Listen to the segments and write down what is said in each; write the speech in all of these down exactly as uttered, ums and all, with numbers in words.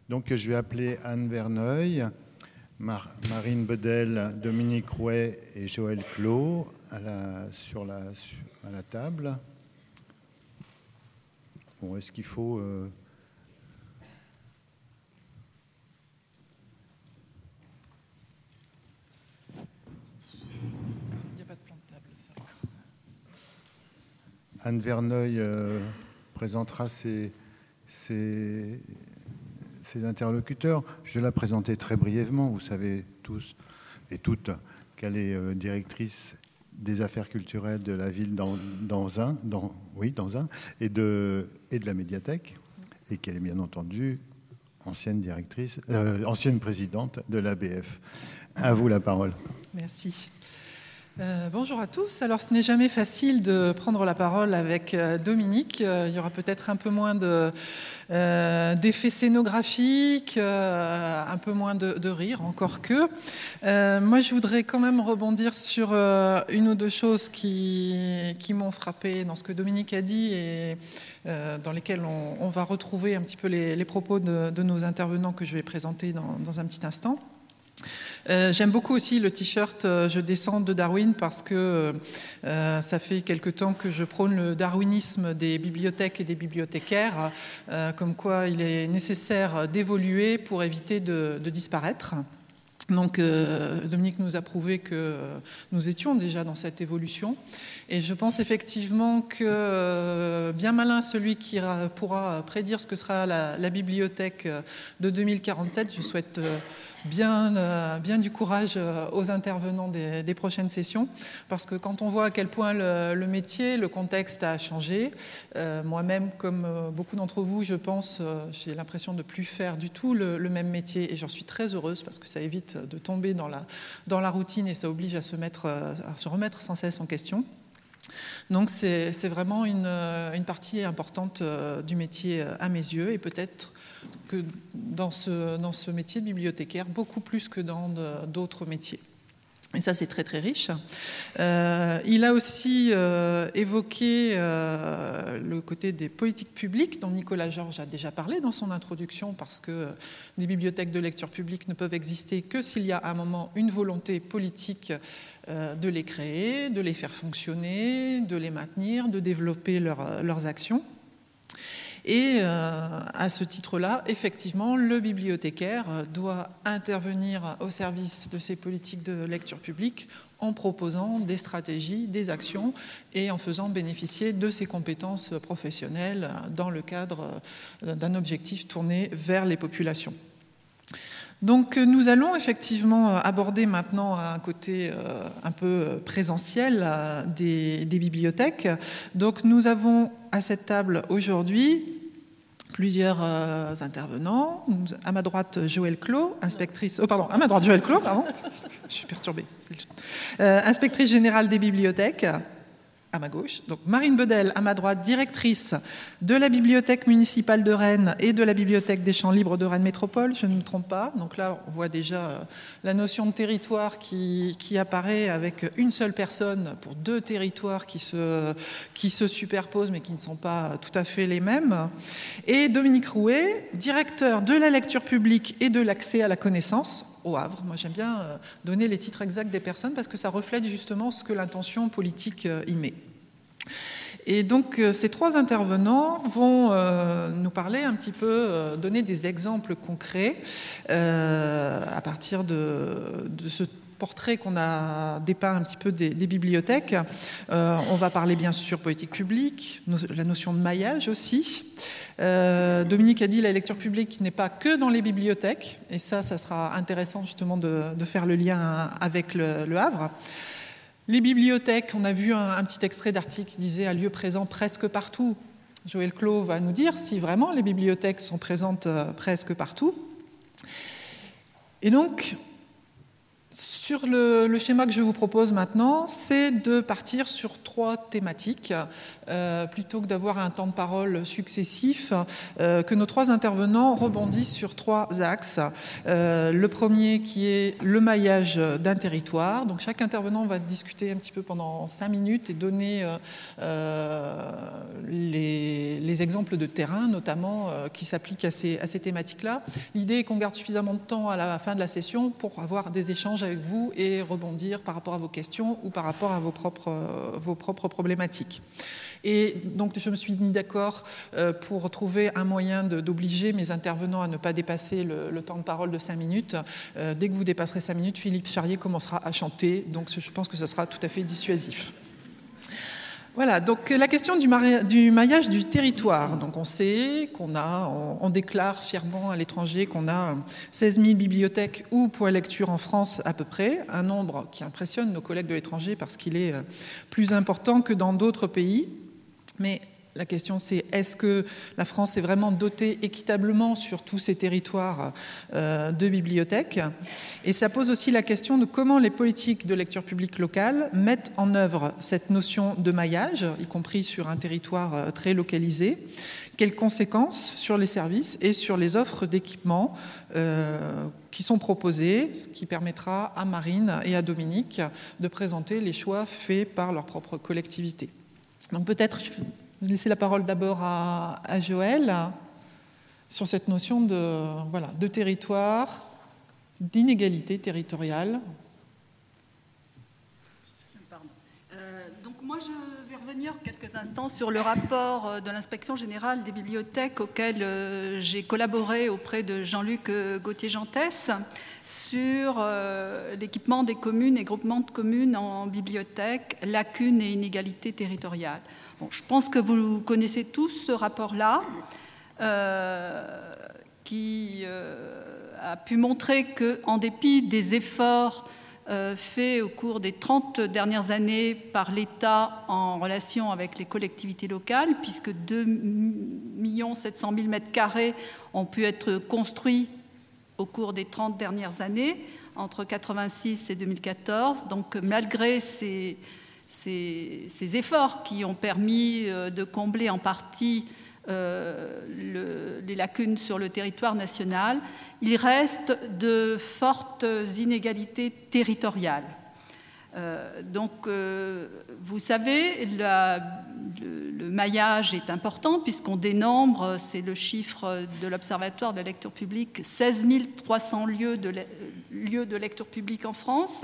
Donc je vais appeler Anne Verneuil, Mar- Marine Bedel, Dominique Rouet et Joël Clos à la, sur la, sur, à la table. Bon, est-ce qu'il faut... Euh... Il n'y a pas de plan de table, ça va. Anne Verneuil euh, présentera ses, ses, ses interlocuteurs. Je vais la présenter très brièvement. Vous savez tous et toutes qu'elle est euh, directrice des affaires culturelles de la ville d'Anzin, dans, oui, d'Anzin, et de, et de la médiathèque, et qu'elle est bien entendu ancienne directrice, euh, ancienne présidente de l'A B F. À vous la parole. Merci. Euh, bonjour à tous. Alors, ce n'est jamais facile de prendre la parole avec euh, Dominique. Euh, il y aura peut-être un peu moins de, euh, d'effets scénographiques, euh, un peu moins de, de rire, encore que. Euh, moi, je voudrais quand même rebondir sur euh, une ou deux choses qui, qui m'ont frappé dans ce que Dominique a dit et euh, dans lesquelles on, on va retrouver un petit peu les, les propos de, de nos intervenants que je vais présenter dans, dans un petit instant. Euh, j'aime beaucoup aussi le t-shirt euh, « Je descends de Darwin » parce que euh, ça fait quelque temps que je prône le darwinisme des bibliothèques et des bibliothécaires, euh, comme quoi il est nécessaire d'évoluer pour éviter de, de disparaître. Donc, euh, Dominique nous a prouvé que euh, nous étions déjà dans cette évolution. Et je pense effectivement que euh, bien malin celui qui ra- pourra prédire ce que sera la, la bibliothèque de deux mille quarante-sept. Je souhaite euh, bien, euh, bien du courage euh, aux intervenants des, des prochaines sessions. Parce que quand on voit à quel point le, le métier, le contexte a changé, euh, moi-même, comme euh, beaucoup d'entre vous, je pense, euh, j'ai l'impression de ne plus faire du tout le, le même métier. Et j'en suis très heureuse parce que ça évite de tomber dans la, dans la routine et ça oblige à se, mettre, à se remettre sans cesse en question. Donc c'est, c'est vraiment une, une partie importante du métier à mes yeux et peut-être que dans ce, dans ce métier de bibliothécaire, beaucoup plus que dans de, d'autres métiers. Et ça, c'est très, très riche. Euh, il a aussi euh, évoqué euh, le côté des politiques publiques, dont Nicolas Georges a déjà parlé dans son introduction, parce que des bibliothèques de lecture publique ne peuvent exister que s'il y a à un moment une volonté politique euh, de les créer, de les faire fonctionner, de les maintenir, de développer leur, leurs actions. Et euh, à ce titre-là, effectivement, le bibliothécaire doit intervenir au service de ces politiques de lecture publique en proposant des stratégies, des actions et en faisant bénéficier de ses compétences professionnelles dans le cadre d'un objectif tourné vers les populations. Donc nous allons effectivement aborder maintenant un côté euh, un peu présentiel euh, des, des bibliothèques. Donc nous avons à cette table aujourd'hui plusieurs euh, intervenants. À ma droite, Joël Clos, inspectrice... Oh pardon, à ma droite, Joël Clos, pardon. Je suis perturbée. Euh, inspectrice générale des bibliothèques. À ma gauche. Donc Marine Bedel, à ma droite, directrice de la bibliothèque municipale de Rennes et de la bibliothèque des Champs libres de Rennes Métropole, je ne me trompe pas. Donc là, on voit déjà la notion de territoire qui, qui apparaît avec une seule personne pour deux territoires qui se, qui se superposent mais qui ne sont pas tout à fait les mêmes. Et Dominique Rouet, directeur de la lecture publique et de l'accès à la connaissance au Havre. Moi, j'aime bien donner les titres exacts des personnes parce que ça reflète justement ce que l'intention politique y met. Et donc, ces trois intervenants vont euh, nous parler un petit peu, euh, donner des exemples concrets euh, à partir de, de ce portrait qu'on a dépeint un petit peu des, des bibliothèques. Euh, on va parler bien sûr politique publique, no- la notion de maillage aussi. Euh, Dominique a dit la lecture publique n'est pas que dans les bibliothèques, et ça, ça sera intéressant justement de, de faire le lien avec le, le Havre. Les bibliothèques, on a vu un, un petit extrait d'article qui disait « à lieu présent presque partout ». Joël Clos va nous dire si vraiment les bibliothèques sont présentes euh, presque partout. Et donc, Sur le, le schéma que je vous propose maintenant, c'est de partir sur trois thématiques, euh, plutôt que d'avoir un temps de parole successif, euh, que nos trois intervenants rebondissent sur trois axes. Euh, le premier qui est le maillage d'un territoire. Donc chaque intervenant va discuter un petit peu pendant cinq minutes et donner euh, euh, les, les exemples de terrain, notamment, euh, qui s'appliquent à ces, à ces thématiques-là. L'idée est qu'on garde suffisamment de temps à la fin de la session pour avoir des échanges avec vous vous et rebondir par rapport à vos questions ou par rapport à vos propres, euh, vos propres problématiques. Et donc, je me suis mis d'accord euh, pour trouver un moyen de, d'obliger mes intervenants à ne pas dépasser le, le temps de parole de cinq minutes. Euh, dès que vous dépasserez cinq minutes, Philippe Charrier commencera à chanter, donc je pense que ce sera tout à fait dissuasif. Voilà, donc la question du, mari- du maillage du territoire. Donc on sait qu'on a, on, on déclare fièrement à l'étranger qu'on a seize mille bibliothèques ou points lecture en France à peu près, un nombre qui impressionne nos collègues de l'étranger parce qu'il est plus important que dans d'autres pays. Mais la question, c'est est-ce que la France est vraiment dotée équitablement sur tous ces territoires euh, de bibliothèques ? Et ça pose aussi la question de comment les politiques de lecture publique locale mettent en œuvre cette notion de maillage, y compris sur un territoire euh, très localisé. Quelles conséquences sur les services et sur les offres d'équipement euh, qui sont proposées, ce qui permettra à Marine et à Dominique de présenter les choix faits par leur propre collectivité. Donc peut-être... Je vais laisser la parole d'abord à, à Joël sur cette notion de, voilà, de territoire, d'inégalité territoriale. Pardon. Euh, donc moi, je vais revenir quelques instants sur le rapport de l'Inspection générale des bibliothèques auquel euh, j'ai collaboré auprès de Jean-Luc euh, Gauthier-Gentès sur euh, l'équipement des communes et groupements de communes en bibliothèque, lacunes et inégalités territoriales. Bon, je pense que vous connaissez tous ce rapport-là, euh, qui euh, a pu montrer qu'en dépit des efforts euh, faits au cours des trente dernières années par l'État en relation avec les collectivités locales, puisque deux millions sept cent mille mètres carrés ont pu être construits au cours des trente dernières années, entre quatre-vingt-six et deux mille quatorze. Donc, malgré ces... Ces, ces efforts qui ont permis euh, de combler en partie euh, le, les lacunes sur le territoire national, il reste de fortes inégalités territoriales. Euh, donc, euh, vous savez, la, le, le maillage est important puisqu'on dénombre, c'est le chiffre de l'Observatoire de la lecture publique, seize mille trois cents lieux de, lieux de lecture publique en France.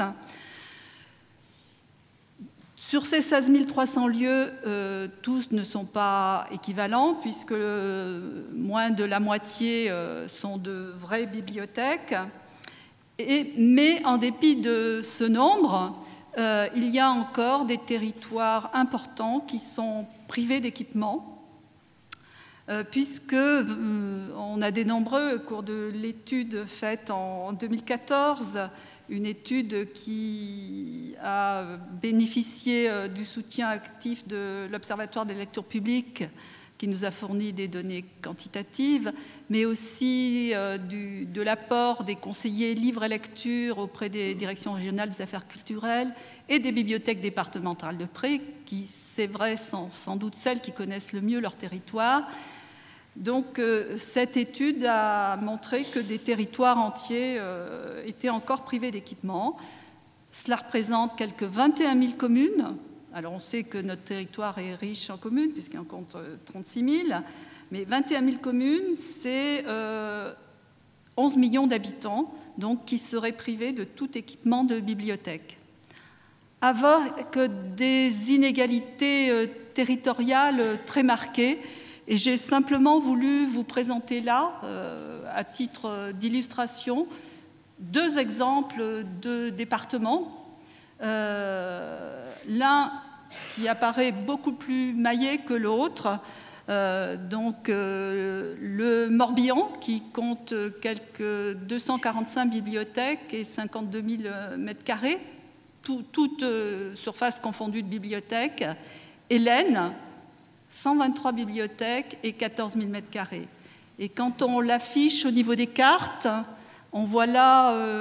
Sur ces seize mille trois cents lieux, euh, tous ne sont pas équivalents puisque euh, moins de la moitié euh, sont de vraies bibliothèques. Et, mais en dépit de ce nombre, euh, il y a encore des territoires importants qui sont privés d'équipement euh, puisque euh, on a dénombré au cours de l'étude faite en deux mille quatorze une étude qui a bénéficié du soutien actif de l'Observatoire des lectures publiques, qui nous a fourni des données quantitatives, mais aussi du, de l'apport des conseillers livres et lecture auprès des directions régionales des affaires culturelles et des bibliothèques départementales de près, qui, c'est vrai, sont sans doute celles qui connaissent le mieux leur territoire. Donc, euh, cette étude a montré que des territoires entiers euh, étaient encore privés d'équipement. Cela représente quelques vingt et un mille communes. Alors, on sait que notre territoire est riche en communes, puisqu'il en compte trente-six mille. Mais vingt et un mille communes, c'est euh, onze millions d'habitants, donc qui seraient privés de tout équipement de bibliothèque. Avec des inégalités euh, territoriales très marquées. Et j'ai simplement voulu vous présenter là, euh, à titre d'illustration, deux exemples de départements. Euh, l'un qui apparaît beaucoup plus maillé que l'autre, euh, donc euh, le Morbihan, qui compte quelques deux cent quarante-cinq bibliothèques et cinquante-deux mille mètres carrés, tout, toute euh, surface confondue de bibliothèques, et l'Aisne, cent vingt-trois bibliothèques et quatorze mille mètres carrés. Et quand on l'affiche au niveau des cartes, on voit là euh,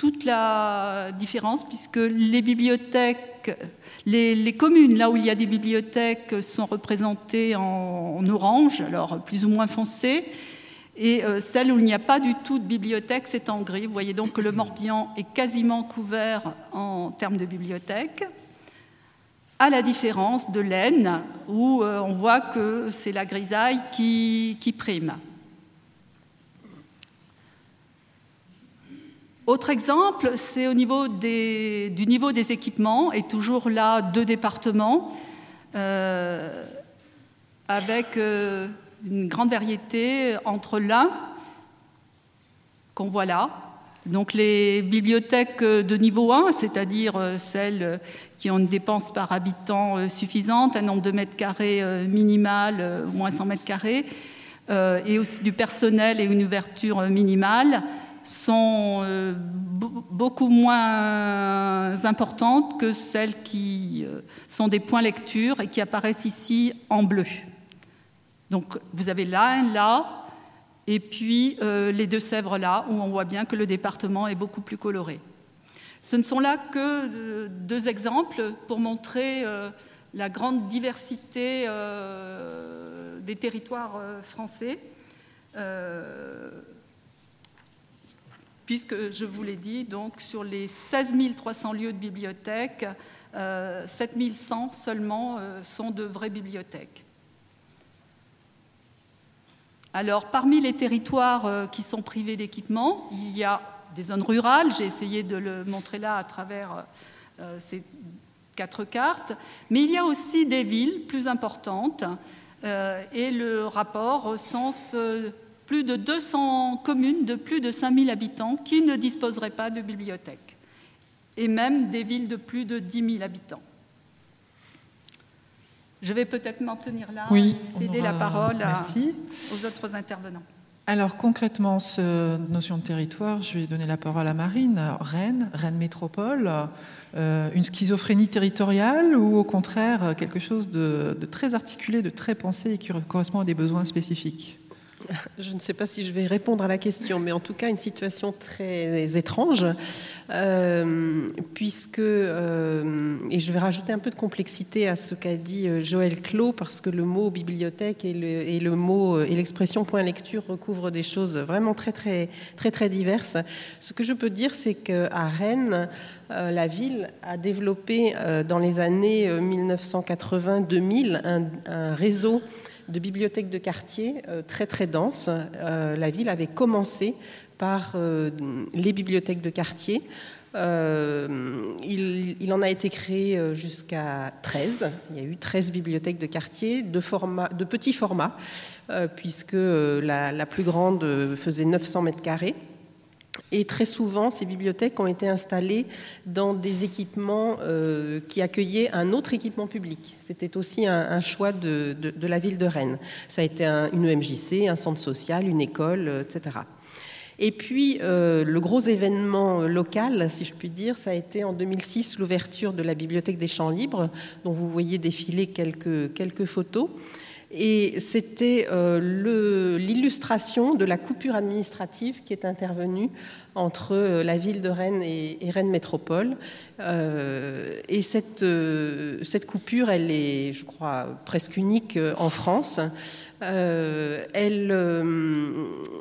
toute la différence, puisque les bibliothèques, les, les communes là où il y a des bibliothèques sont représentées en, en orange, alors plus ou moins foncé, et euh, celles où il n'y a pas du tout de bibliothèque, c'est en gris. Vous voyez donc que le Morbihan est quasiment couvert en termes de bibliothèque, à la différence de l'Aisne, où euh, on voit que c'est la grisaille qui, qui prime. Autre exemple, c'est au niveau des, du niveau des équipements, et toujours là, deux départements, euh, avec euh, une grande variété entre l'un, qu'on voit là, donc les bibliothèques de niveau un, c'est-à-dire celles qui ont une dépense par habitant suffisante, un nombre de mètres carrés minimal, au moins cent mètres carrés, euh, et aussi du personnel et une ouverture minimale, sont euh, beaucoup moins importantes que celles qui euh, sont des points lecture et qui apparaissent ici en bleu. Donc vous avez là un là, et puis euh, les Deux-Sèvres là, où on voit bien que le département est beaucoup plus coloré. Ce ne sont là que euh, deux exemples pour montrer euh, la grande diversité euh, des territoires euh, français. Euh, puisque je vous l'ai dit, donc, sur les seize mille trois cents lieux de bibliothèques, euh, sept mille cent seulement euh, sont de vraies bibliothèques. Alors, parmi les territoires euh, qui sont privés d'équipement, il y a des zones rurales, j'ai essayé de le montrer là à travers euh, ces quatre cartes, mais il y a aussi des villes plus importantes, euh, et le rapport recense euh, plus de deux cents communes de plus de cinq mille habitants qui ne disposeraient pas de bibliothèque, et même des villes de plus de dix mille habitants. Je vais peut-être m'en tenir là oui, et céder aura... la parole à... Merci. aux autres intervenants. Alors concrètement, cette notion de territoire, je vais donner la parole à Marine. Alors, Rennes, Rennes Métropole, euh, une schizophrénie territoriale ou au contraire quelque chose de, de très articulé, de très pensé et qui correspond à des besoins spécifiques ? Je ne sais pas si je vais répondre à la question, mais en tout cas une situation très étrange, euh, puisque, euh, et je vais rajouter un peu de complexité à ce qu'a dit Joël Clos, parce que le mot bibliothèque et le, et le mot et l'expression point lecture recouvrent des choses vraiment très très très très diverses. Ce que je peux dire, c'est qu'à Rennes, euh, la ville a développé euh, dans les années mille neuf cent quatre-vingts deux mille un, un réseau de bibliothèques de quartier euh, très très dense. Euh, la ville avait commencé par euh, les bibliothèques de quartier. Euh, il, il en a été créé jusqu'à treize. Il y a eu treize bibliothèques de quartier de, format, de petits formats, euh, puisque la, la plus grande faisait neuf cents mètres carrés. Et très souvent, ces bibliothèques ont été installées dans des équipements euh, qui accueillaient un autre équipement public. C'était aussi un, un choix de, de, de la ville de Rennes. Ça a été un, une E M J C, un centre social, une école, et cetera. Et puis, euh, le gros événement local, si je puis dire, ça a été en deux mille six l'ouverture de la Bibliothèque des Champs Libres, dont vous voyez défiler quelques, quelques photos. Et c'était euh, le, l'illustration de la coupure administrative qui est intervenue entre euh, la ville de Rennes et, et Rennes Métropole. Euh, et cette, euh, cette coupure, elle est, je crois, presque unique euh, en France. Euh, elle... Euh,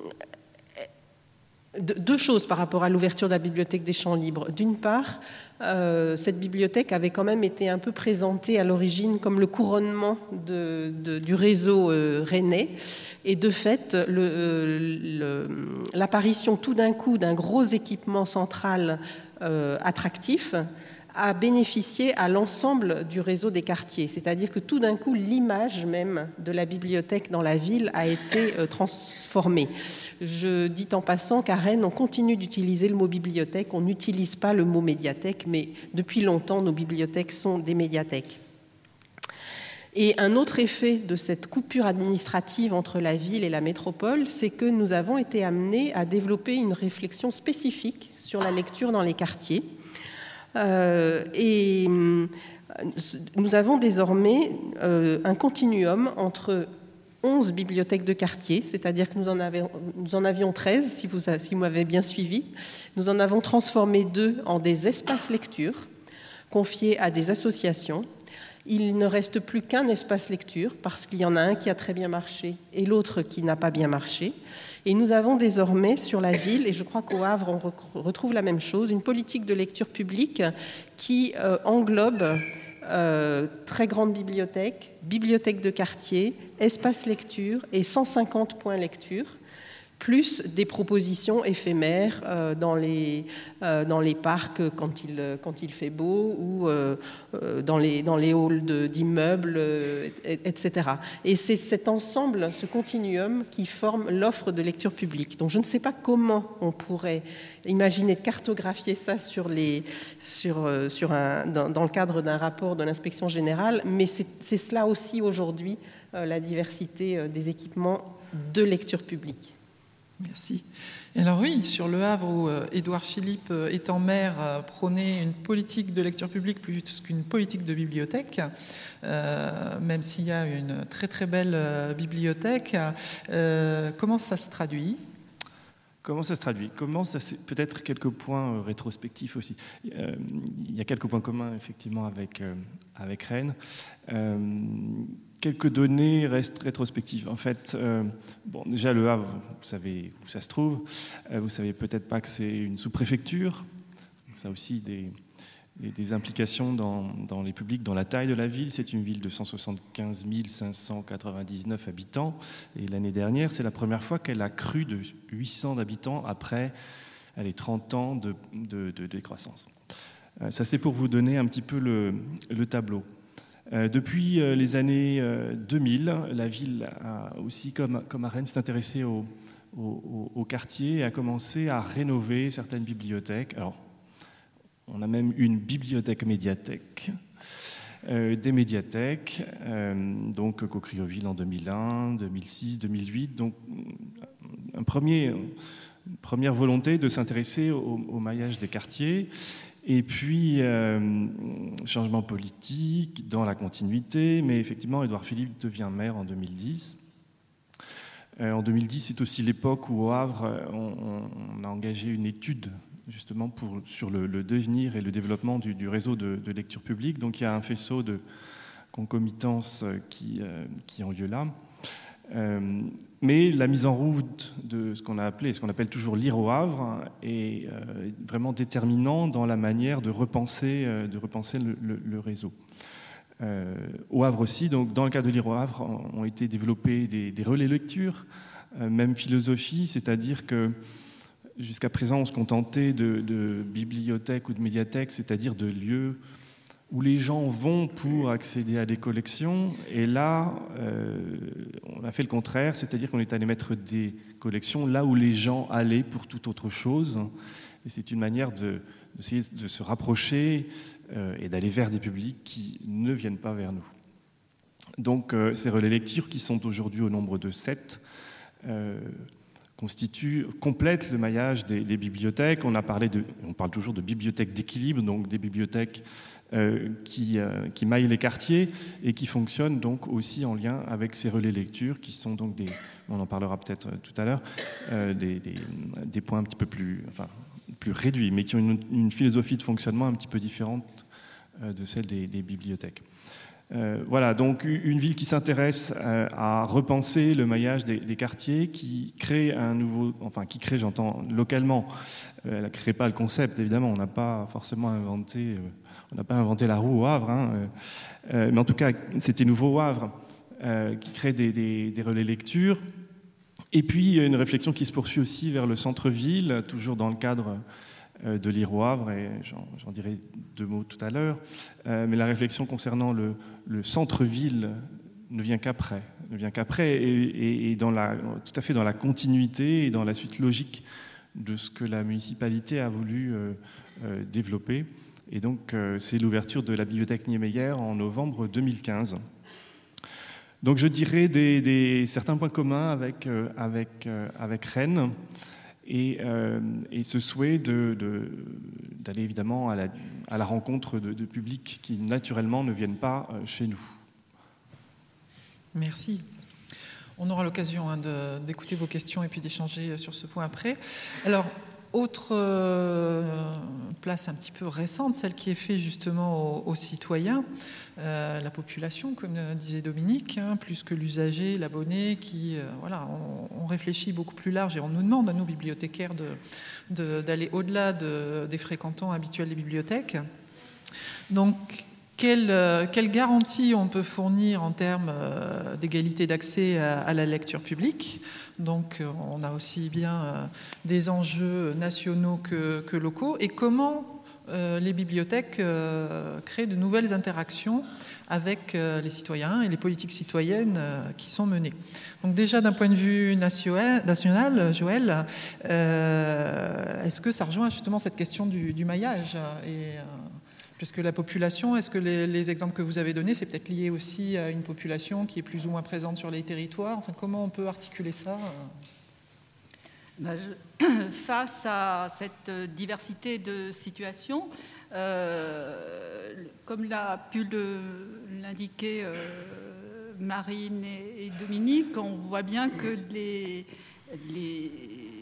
Deux choses par rapport à l'ouverture de la Bibliothèque des Champs Libres. D'une part, euh, cette bibliothèque avait quand même été un peu présentée à l'origine comme le couronnement de, de, du réseau euh, rennais. Et de fait, le, le, l'apparition tout d'un coup d'un gros équipement central euh, attractif a bénéficié à l'ensemble du réseau des quartiers. C'est-à-dire que tout d'un coup, l'image même de la bibliothèque dans la ville a été euh, transformée. Je dis en passant qu'à Rennes, on continue d'utiliser le mot bibliothèque, on n'utilise pas le mot médiathèque, mais depuis longtemps, nos bibliothèques sont des médiathèques. Et un autre effet de cette coupure administrative entre la ville et la métropole, c'est que nous avons été amenés à développer une réflexion spécifique sur la lecture dans les quartiers. Euh, et nous avons désormais euh, un continuum entre onze bibliothèques de quartier, c'est-à-dire que nous en, avions, nous en avions treize, si vous, si vous m'avez bien suivi. Nous en avons transformé deux en des espaces lecture, confiés à des associations. Il ne reste plus qu'un espace lecture, parce qu'il y en a un qui a très bien marché et l'autre qui n'a pas bien marché. Et nous avons désormais sur la ville, et je crois qu'au Havre on retrouve la même chose, une politique de lecture publique qui euh, englobe euh, très grande bibliothèque, bibliothèque de quartier, espace lecture et cent cinquante points lecture, plus des propositions éphémères euh, dans, les, euh, dans les parcs quand il, quand il fait beau ou euh, dans, les, dans les halls de, d'immeubles, euh, et, etc. Et c'est cet ensemble, ce continuum qui forme l'offre de lecture publique. Donc je ne sais pas comment on pourrait imaginer de cartographier ça sur les, sur, sur un, dans, dans le cadre d'un rapport de l'inspection générale, mais c'est, c'est cela aussi aujourd'hui, euh, la diversité euh, des équipements de lecture publique. Merci. Et alors oui, sur Le Havre, où euh, Édouard Philippe, euh, étant maire, euh, prônait une politique de lecture publique plus qu'une politique de bibliothèque, euh, même s'il y a une très très belle euh, bibliothèque. Euh, comment ça se traduit ? Comment ça se traduit ? Comment ça se... Peut-être quelques points euh, rétrospectifs aussi. Euh, il y a quelques points communs effectivement avec, euh, avec Rennes. Euh, quelques données restent rétrospectives. En fait, euh, bon, déjà Le Havre, vous savez où ça se trouve. Euh, vous savez peut-être pas que c'est une sous-préfecture. Ça a aussi des, des, des implications dans, dans les publics, dans la taille de la ville. C'est une ville de cent soixante-quinze mille cinq cent quatre-vingt-dix-neuf habitants. Et l'année dernière, c'est la première fois qu'elle a cru de huit cents habitants après allez, trente ans de, de, de décroissance. Euh, ça, c'est pour vous donner un petit peu le, le tableau. Euh, depuis euh, les années euh, deux mille, la ville a aussi, comme, comme à Rennes, s'est intéressée au, au, au quartier et a commencé à rénover certaines bibliothèques. Alors, on a même une bibliothèque-médiathèque, euh, des médiathèques, euh, donc Cocrioville en deux mille un, deux mille six, deux mille huit. Donc, un premier, une première volonté de s'intéresser au, au maillage des quartiers. Et puis, euh, changement politique dans la continuité, mais effectivement, Édouard Philippe devient maire en deux mille dix. Euh, en deux mille dix, c'est aussi l'époque où au Havre, on, on a engagé une étude justement pour, sur le, le devenir et le développement du, du réseau de, de lecture publique. Donc il y a un faisceau de concomitances qui, euh, qui ont lieu là. Euh, mais la mise en route de ce qu'on a appelé, ce qu'on appelle toujours Lire au Havre, est euh, vraiment déterminant dans la manière de repenser, euh, de repenser le, le, le réseau. Euh, au Havre aussi, donc dans le cadre de Lire au Havre, ont été développés des, des relais lecture, euh, même philosophie, c'est-à-dire que jusqu'à présent, on se contentait de, de bibliothèques ou de médiathèques, c'est-à-dire de lieux où les gens vont pour accéder à des collections. Et là, euh, on a fait le contraire, c'est-à-dire qu'on est allé mettre des collections là où les gens allaient pour toute autre chose. Et c'est une manière de, d'essayer de se rapprocher euh, et d'aller vers des publics qui ne viennent pas vers nous. Donc, euh, ces relais lecture, qui sont aujourd'hui au nombre de sept, euh, constituent, complètent le maillage des, des bibliothèques. On a parlé de, on parle toujours de bibliothèques d'équilibre, donc des bibliothèques euh, qui, euh, qui maillent les quartiers et qui fonctionnent donc aussi en lien avec ces relais lecture, qui sont donc des, on en parlera peut-être tout à l'heure, euh, des, des, des points un petit peu plus, enfin, plus réduits, mais qui ont une, une philosophie de fonctionnement un petit peu différente euh, de celle des, des bibliothèques. Euh, voilà, donc une ville qui s'intéresse euh, à repenser le maillage des, des quartiers, qui crée un nouveau, enfin qui crée, j'entends localement, euh, elle ne crée pas le concept, évidemment, on n'a pas forcément inventé, euh, on n'a pas inventé la roue au Havre, hein, euh, euh, mais en tout cas c'était nouveau au Havre, euh, qui crée des, des, des relais lecture, et puis une réflexion qui se poursuit aussi vers le centre-ville, toujours dans le cadre de Lire au Havre, et j'en, j'en dirai deux mots tout à l'heure, euh, mais la réflexion concernant le, le centre-ville ne vient qu'après, ne vient qu'après, et, et, et dans la, tout à fait dans la continuité et dans la suite logique de ce que la municipalité a voulu euh, euh, développer. Et donc, euh, c'est l'ouverture de la bibliothèque Niemeyer en novembre deux mille quinze. Donc, je dirais des, des, certains points communs avec, euh, avec, euh, avec Rennes. Et, euh, et ce souhait de, de, d'aller évidemment à la, à la rencontre de, de publics qui naturellement ne viennent pas chez nous. Merci. On aura l'occasion hein, de, d'écouter vos questions et puis d'échanger sur ce point après. Alors, autre euh, place un petit peu récente, celle qui est faite justement aux, aux citoyens, euh, la population, comme disait Dominique, hein, plus que l'usager, l'abonné, qui, euh, voilà, on, on réfléchit beaucoup plus large et on nous demande à nous bibliothécaires de, de, d'aller au-delà de, des fréquentants habituels des bibliothèques. Donc, Quelle, quelle garantie on peut fournir en termes d'égalité d'accès à, à la lecture publique? Donc, on a aussi bien des enjeux nationaux que, que locaux. Et comment euh, les bibliothèques euh, créent de nouvelles interactions avec euh, les citoyens et les politiques citoyennes euh, qui sont menées. Donc, déjà, d'un point de vue national, Joël, euh, est-ce que ça rejoint justement cette question du, du maillage et, euh, Puisque la population, est-ce que les, les exemples que vous avez donnés, c'est peut-être lié aussi à une population qui est plus ou moins présente sur les territoires? Enfin, comment on peut articuler ça? Ben, je, face à cette diversité de situations, euh, comme l'a pu le, l'indiquer euh, Marine et, et Dominique, on voit bien que les... les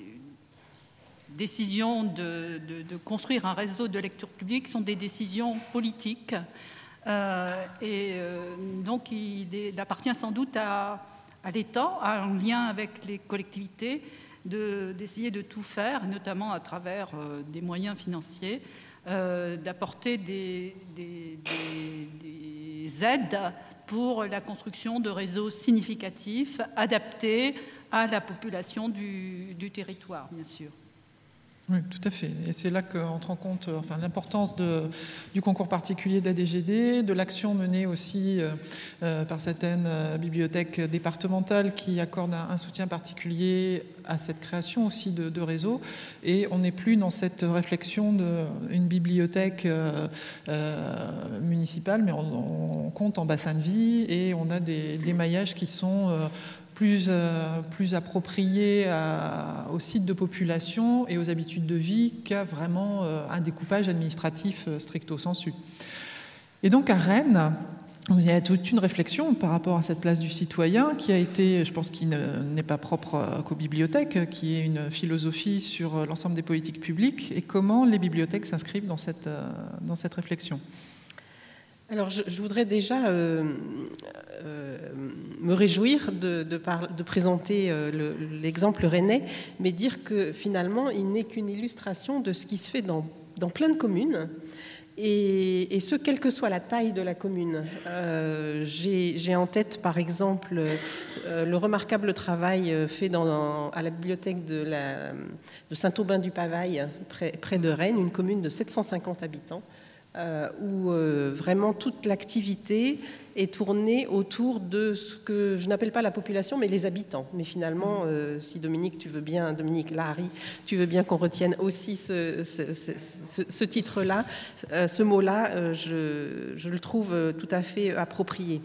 décisions de, de, de construire un réseau de lecture publique sont des décisions politiques. Euh, et euh, donc, il, il appartient sans doute à, à l'État, en lien avec les collectivités, de, d'essayer de tout faire, notamment à travers euh, des moyens financiers, euh, d'apporter des, des, des, des aides pour la construction de réseaux significatifs, adaptés à la population du, du territoire, bien sûr. Oui, tout à fait. Et c'est là qu'entre en compte enfin, l'importance de, du concours particulier de la D G D, de l'action menée aussi euh, par certaines euh, bibliothèques départementales qui accordent un, un soutien particulier à cette création aussi de, de réseaux. Et on n'est plus dans cette réflexion d'une bibliothèque euh, euh, municipale, mais on, on compte en bassin de vie et on a des, des maillages qui sont... Euh, Plus, euh, plus approprié à, aux sites de population et aux habitudes de vie qu'à vraiment euh, un découpage administratif euh, stricto sensu. Et donc à Rennes, il y a toute une réflexion par rapport à cette place du citoyen qui a été, je pense, qui ne, n'est pas propre qu'aux bibliothèques, qui est une philosophie sur l'ensemble des politiques publiques et comment les bibliothèques s'inscrivent dans cette, euh, dans cette réflexion. Alors, je, je voudrais déjà euh, euh, me réjouir de, de, par, de présenter euh, le, l'exemple rennais, mais dire que finalement, il n'est qu'une illustration de ce qui se fait dans, dans plein de communes, et, et ce, quelle que soit la taille de la commune. Euh, j'ai, j'ai en tête, par exemple, euh, le remarquable travail fait dans, dans, à la bibliothèque de, la, de Saint-Aubin-du-Pavail, près, près de Rennes, une commune de sept cent cinquante habitants, Euh, où euh, vraiment toute l'activité est tournée autour de ce que je n'appelle pas la population, mais les habitants. Mais finalement, euh, si Dominique, tu veux bien, Dominique Lahari, tu veux bien qu'on retienne aussi ce, ce, ce, ce, ce titre-là, euh, ce mot-là, euh, je, je le trouve tout à fait approprié.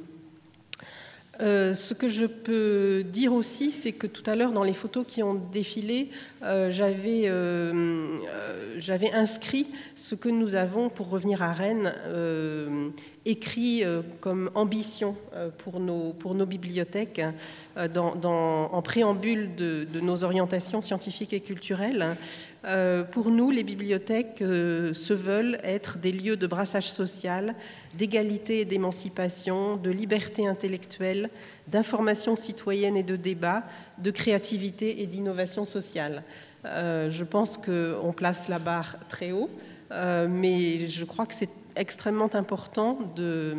Euh, ce que je peux dire aussi, c'est que tout à l'heure, dans les photos qui ont défilé, euh, j'avais, euh, euh, j'avais inscrit ce que nous avons, pour revenir à Rennes, euh, écrit euh, comme ambition euh, pour, nos, pour nos bibliothèques, euh, dans, dans, en préambule de, de nos orientations scientifiques et culturelles. Euh, pour nous, les bibliothèques euh, se veulent être des lieux de brassage social, d'égalité et d'émancipation, de liberté intellectuelle, d'information citoyenne et de débat, de créativité et d'innovation sociale. Euh, je pense qu'on place la barre très haut, euh, mais je crois que c'est extrêmement important de,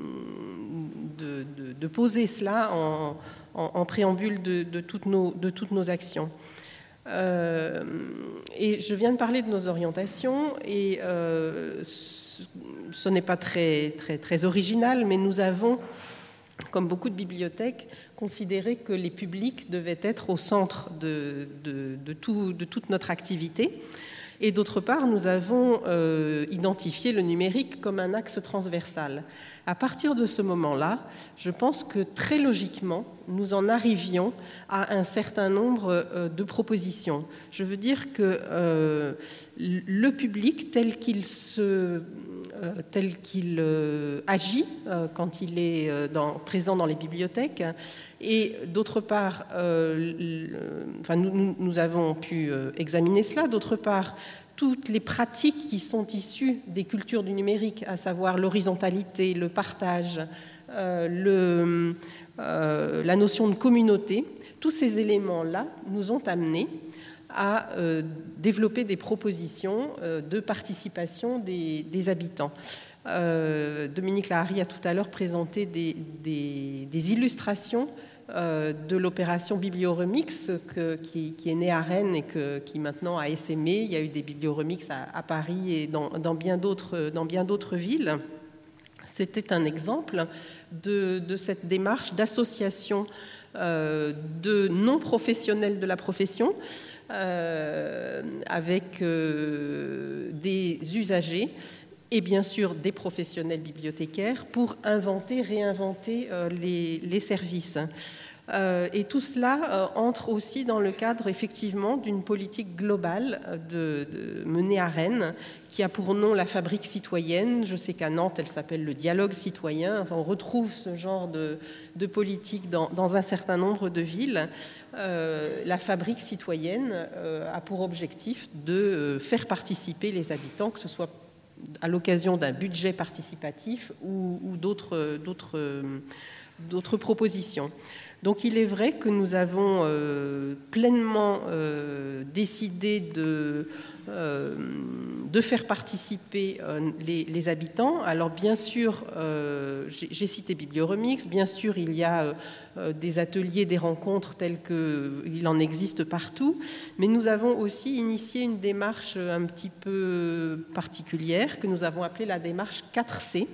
de, de, de poser cela en, en, en préambule de, de, toutes nos, de toutes nos actions. Euh, et je viens de parler de nos orientations, et euh, ce n'est pas très, très, très original, mais nous avons, comme beaucoup de bibliothèques, considéré que les publics devaient être au centre de, de, de, tout, de toute notre activité. Et d'autre part, nous avons euh, identifié le numérique comme un axe transversal. À partir de ce moment-là, je pense que très logiquement, nous en arrivions à un certain nombre euh, de propositions. Je veux dire que euh, le public tel qu'il se euh, tel qu'il euh, agit euh, quand il est euh, dans, présent dans les bibliothèques. Et d'autre part, euh, le, enfin, nous, nous avons pu euh, examiner cela. D'autre part, toutes les pratiques qui sont issues des cultures du numérique, à savoir l'horizontalité, le partage, euh, le, euh, la notion de communauté, tous ces éléments-là nous ont amenés à euh, développer des propositions euh, de participation des, des habitants. Euh, Dominique Lahari a tout à l'heure présenté des, des, des illustrations euh, de l'opération Biblioremix que, qui, qui est née à Rennes et que, qui maintenant a essaimé. Il y a eu des Biblioremix à, à Paris et dans, dans bien d'autres, dans bien d'autres villes. C'était un exemple de, de cette démarche d'association euh, de non-professionnels de la profession euh, avec euh, des usagers et bien sûr des professionnels bibliothécaires pour inventer, réinventer euh, les, les services. Euh, et tout cela euh, entre aussi dans le cadre effectivement d'une politique globale de, de, menée à Rennes qui a pour nom la fabrique citoyenne. Je sais qu'à Nantes elle s'appelle le dialogue citoyen. Enfin, on retrouve ce genre de, de politique dans, dans un certain nombre de villes. Euh, la fabrique citoyenne euh, a pour objectif de euh, faire participer les habitants, que ce soit à l'occasion d'un budget participatif ou, ou d'autres, d'autres, d'autres propositions. Donc il est vrai que nous avons euh, pleinement euh, décidé de, euh, de faire participer euh, les, les habitants. Alors bien sûr, euh, j'ai, j'ai cité Biblioremix, bien sûr il y a euh, des ateliers, des rencontres tels qu'il en existe partout, mais nous avons aussi initié une démarche un petit peu particulière que nous avons appelée la démarche quatre C,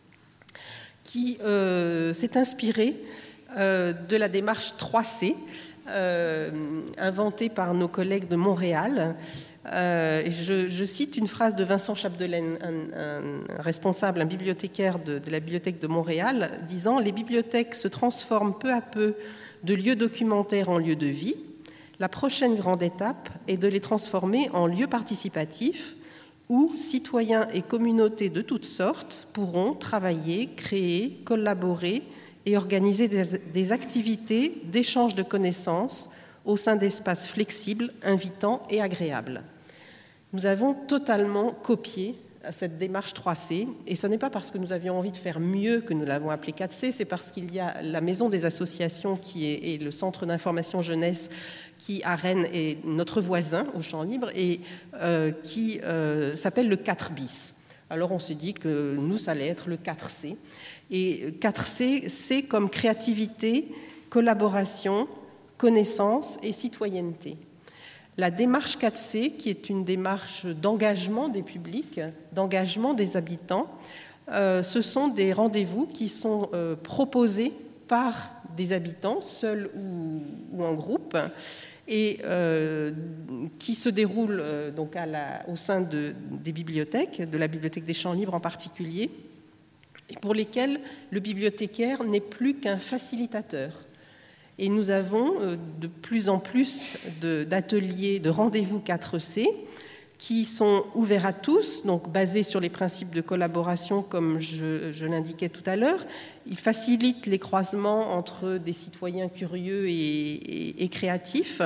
qui euh, s'est inspirée Euh, de la démarche trois C, euh, inventée par nos collègues de Montréal. Euh, je, je cite une phrase de Vincent Chapdelaine, un, un responsable, un bibliothécaire de, de la Bibliothèque de Montréal, disant « Les bibliothèques se transforment peu à peu de lieux documentaires en lieux de vie. La prochaine grande étape est de les transformer en lieux participatifs où citoyens et communautés de toutes sortes pourront travailler, créer, collaborer et organiser des, des activités d'échange de connaissances au sein d'espaces flexibles, invitants et agréables. » Nous avons totalement copié cette démarche trois C, et ce n'est pas parce que nous avions envie de faire mieux que nous l'avons appelée quatre C, c'est parce qu'il y a la Maison des associations qui est, et le Centre d'information jeunesse qui, à Rennes, est notre voisin au Champ Libre et euh, qui euh, s'appelle le quatre bis. Alors on s'est dit que nous, ça allait être le quatre C. Et quatre C, c'est comme créativité, collaboration, connaissance et citoyenneté. La démarche quatre C, qui est une démarche d'engagement des publics, d'engagement des habitants, euh, ce sont des rendez-vous qui sont euh, proposés par des habitants, seuls ou, ou en groupe, et euh, qui se déroulent euh, donc à la, au sein de, des bibliothèques, de la Bibliothèque des Champs Libres en particulier, et pour lesquels le bibliothécaire n'est plus qu'un facilitateur. Et nous avons de plus en plus de, d'ateliers, de rendez-vous quatre C qui sont ouverts à tous, donc basés sur les principes de collaboration comme je, je l'indiquais tout à l'heure. Ils facilitent les croisements entre des citoyens curieux et, et, et créatifs.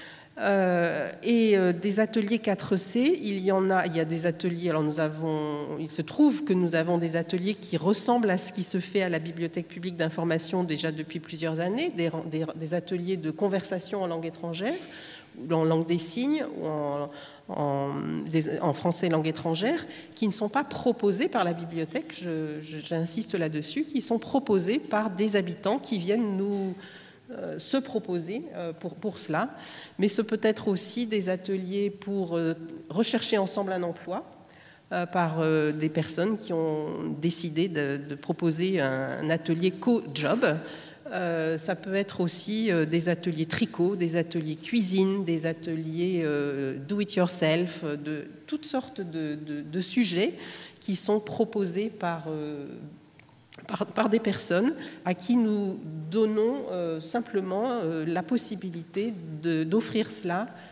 Euh, et euh, des ateliers quatre C, il y en a, il y a des ateliers, alors nous avons, il se trouve que nous avons des ateliers qui ressemblent à ce qui se fait à la Bibliothèque publique d'information déjà depuis plusieurs années, des, des, des ateliers de conversation en langue étrangère, ou en langue des signes, ou en, en, des, en français langue étrangère, qui ne sont pas proposés par la bibliothèque, je, je, j'insiste là-dessus, qui sont proposés par des habitants qui viennent nous Euh, se proposer euh, pour, pour cela, mais ce peut être aussi des ateliers pour euh, rechercher ensemble un emploi euh, par euh, des personnes qui ont décidé de, de proposer un, un atelier co-job. Euh, ça peut être aussi euh, des ateliers tricot, des ateliers cuisine, des ateliers euh, do-it-yourself, de toutes sortes de, de, de sujets qui sont proposés par euh, Par, par des personnes à qui nous donnons euh, simplement euh, la possibilité de, d'offrir cela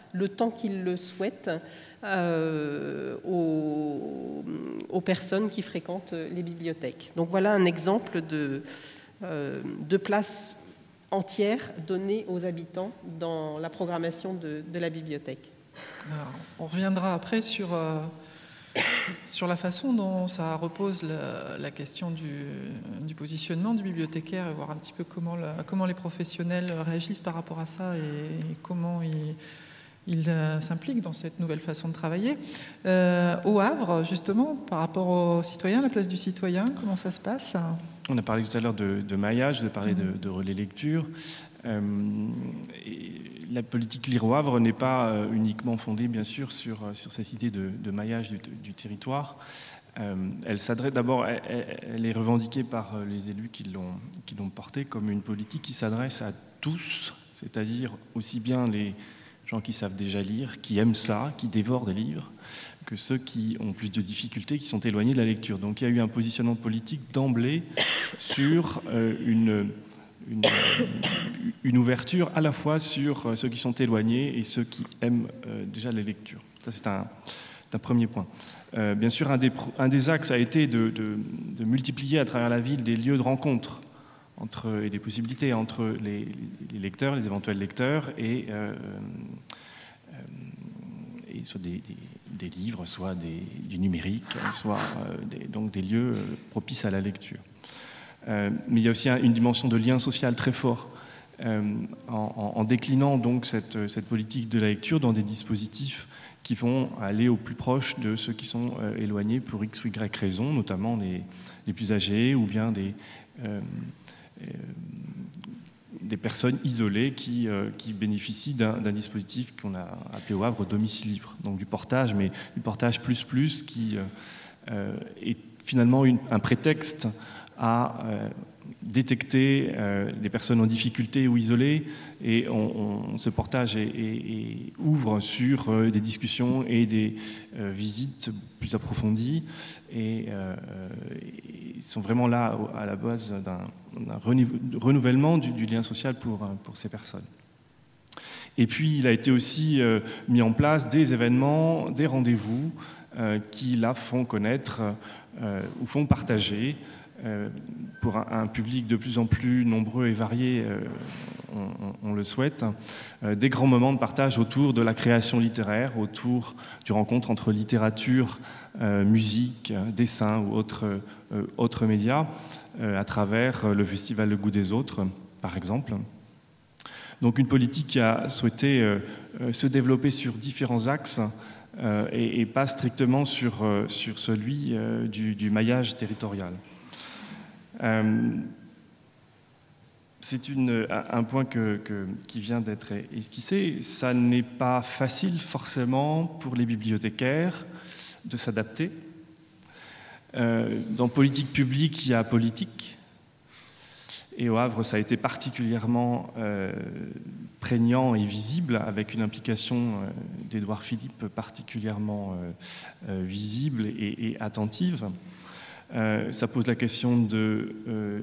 le temps qu'ils le souhaitent euh, aux, aux personnes qui fréquentent les bibliothèques. Donc voilà un exemple de, euh, de place entière donnée aux habitants dans la programmation de, de la bibliothèque. Alors, on reviendra après sur, euh, sur la façon dont ça repose la, la question du, du positionnement du bibliothécaire et voir un petit peu comment, la, comment les professionnels réagissent par rapport à ça et, et comment ils, ils euh, s'impliquent dans cette nouvelle façon de travailler. Euh, au Havre, justement, par rapport aux citoyens, la place du citoyen, comment ça se passe ? On a parlé tout à l'heure de, de maillage, de parler de, de relais lecture. Euh, et la politique Lire au Havre n'est pas euh, uniquement fondée, bien sûr, sur, sur cette idée de, de maillage du, du territoire. Euh, elle s'adresse d'abord, elle, elle est revendiquée par les élus qui l'ont, qui l'ont portée comme une politique qui s'adresse à tous, c'est-à-dire aussi bien les gens qui savent déjà lire, qui aiment ça, qui dévorent des livres, que ceux qui ont plus de difficultés, qui sont éloignés de la lecture. Donc il y a eu un positionnement politique d'emblée sur euh, une, une, une ouverture à la fois sur ceux qui sont éloignés et ceux qui aiment euh, déjà la lecture. Ça, c'est un, un premier point. Euh, bien sûr, un des, un des axes a été de, de, de multiplier à travers la ville des lieux de rencontre entre, et des possibilités entre les, les lecteurs, les éventuels lecteurs, et, euh, euh, et soit des, des, des livres, soit des, du numérique, soit euh, des, donc des lieux euh, propices à la lecture. Euh, mais il y a aussi une dimension de lien social très fort, euh, en, en déclinant donc cette, cette politique de la lecture dans des dispositifs qui vont aller au plus proche de ceux qui sont euh, éloignés pour X ou Y raisons, notamment les, les plus âgés ou bien des, euh, euh, des personnes isolées qui, euh, qui bénéficient d'un, d'un dispositif qu'on a appelé au Havre domicile libre, donc du portage, mais du portage plus plus qui euh, est finalement une, un prétexte à euh, détecter euh, les personnes en difficulté ou isolées, et on, on, ce portage est, est, est, ouvre sur euh, des discussions et des euh, visites plus approfondies, et, euh, et sont vraiment là à la base d'un, d'un renouvellement du, du lien social pour, pour ces personnes. Et puis il a été aussi euh, mis en place des événements, des rendez-vous euh, qui là font connaître euh, ou font partager Euh, pour un, un public de plus en plus nombreux et varié, euh, on, on, on le souhaite, euh, des grands moments de partage autour de la création littéraire, autour du rencontre entre littérature, euh, musique, dessin ou autres euh, autres médias, euh, à travers le festival Le Goût des Autres, par exemple. Donc une politique qui a souhaité euh, se développer sur différents axes euh, et, et pas strictement sur, euh, sur celui euh, du, du maillage territorial. Euh, c'est une, un point que, que, qui vient d'être esquissé. Ça n'est pas facile forcément pour les bibliothécaires de s'adapter. Euh, dans politique publique, il y a politique. Et au Havre, ça a été particulièrement euh, prégnant et visible, avec une implication euh, d'Édouard Philippe particulièrement euh, euh, visible et, et attentive. Euh, ça pose la question de, euh,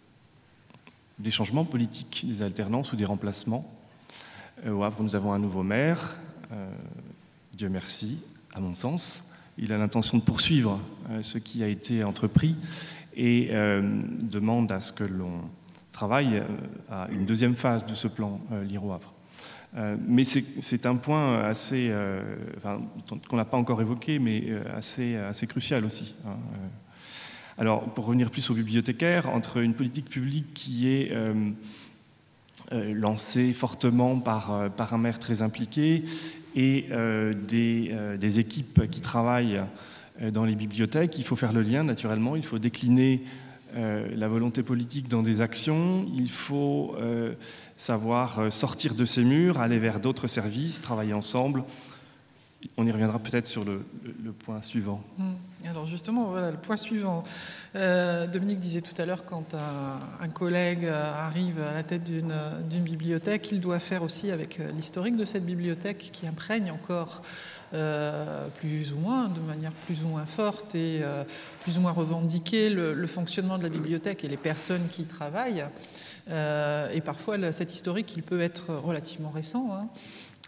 des changements politiques, des alternances ou des remplacements. Euh, au Havre, nous avons un nouveau maire, euh, Dieu merci, à mon sens. Il a l'intention de poursuivre euh, ce qui a été entrepris et euh, demande à ce que l'on travaille euh, à une deuxième phase de ce plan euh, Lire au Havre. Euh, mais c'est, c'est un point assez, euh, enfin, qu'on n'a pas encore évoqué, mais euh, assez, assez crucial aussi, hein. Alors, pour revenir plus aux bibliothécaires, entre une politique publique qui est euh, euh, lancée fortement par, euh, par un maire très impliqué et euh, des, euh, des équipes qui travaillent euh, dans les bibliothèques, il faut faire le lien naturellement, il faut décliner euh, la volonté politique dans des actions, il faut euh, savoir sortir de ces murs, aller vers d'autres services, travailler ensemble. On y reviendra peut-être sur le, le, le point suivant. Alors justement, voilà le point suivant. Euh, Dominique disait tout à l'heure, quand un, un collègue arrive à la tête d'une, d'une bibliothèque, il doit faire aussi avec l'historique de cette bibliothèque qui imprègne encore euh, plus ou moins, de manière plus ou moins forte et euh, plus ou moins revendiquée le, le fonctionnement de la bibliothèque et les personnes qui y travaillent. Euh, et parfois, cet historique, il peut être relativement récent, hein.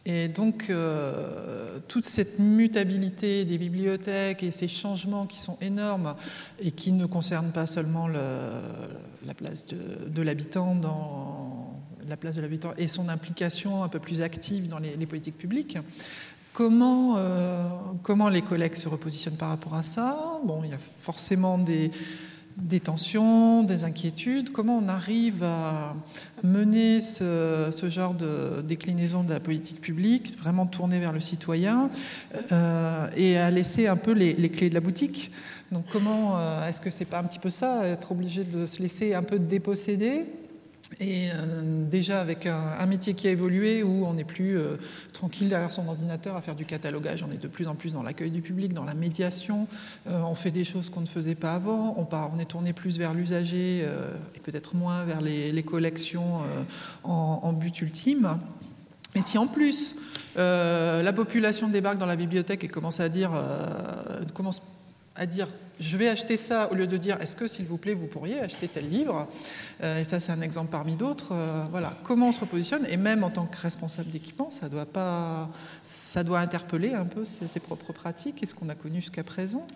Et donc, euh, toute cette mutabilité des bibliothèques et ces changements qui sont énormes et qui ne concernent pas seulement le, la place de, de l'habitant dans la place de l'habitant et son implication un peu plus active dans les, les politiques publiques. Comment, euh, comment les collègues se repositionnent par rapport à ça? Bon, il y a forcément des, des tensions, des inquiétudes. Comment on arrive à mener ce, ce genre de déclinaison de la politique publique, vraiment tournée vers le citoyen, euh, et à laisser un peu les, les clés de la boutique? Donc comment, euh, est-ce que c'est pas un petit peu ça, être obligé de se laisser un peu déposséder? Et euh, déjà avec un, un métier qui a évolué où on n'est plus euh, tranquille derrière son ordinateur à faire du catalogage, on est de plus en plus dans l'accueil du public, dans la médiation, euh, on fait des choses qu'on ne faisait pas avant, on, part, on est tourné plus vers l'usager euh, et peut-être moins vers les, les collections euh, en, en but ultime. Et si en plus euh, la population débarque dans la bibliothèque et commence à dire, euh, commence à dire je vais acheter ça, au lieu de dire est-ce que s'il vous plaît vous pourriez acheter tel livre, euh, et ça c'est un exemple parmi d'autres, euh, voilà, comment on se repositionne, et même en tant que responsable d'équipement ça doit, pas, ça doit interpeller un peu ses, ses propres pratiques et ce qu'on a connu jusqu'à présent.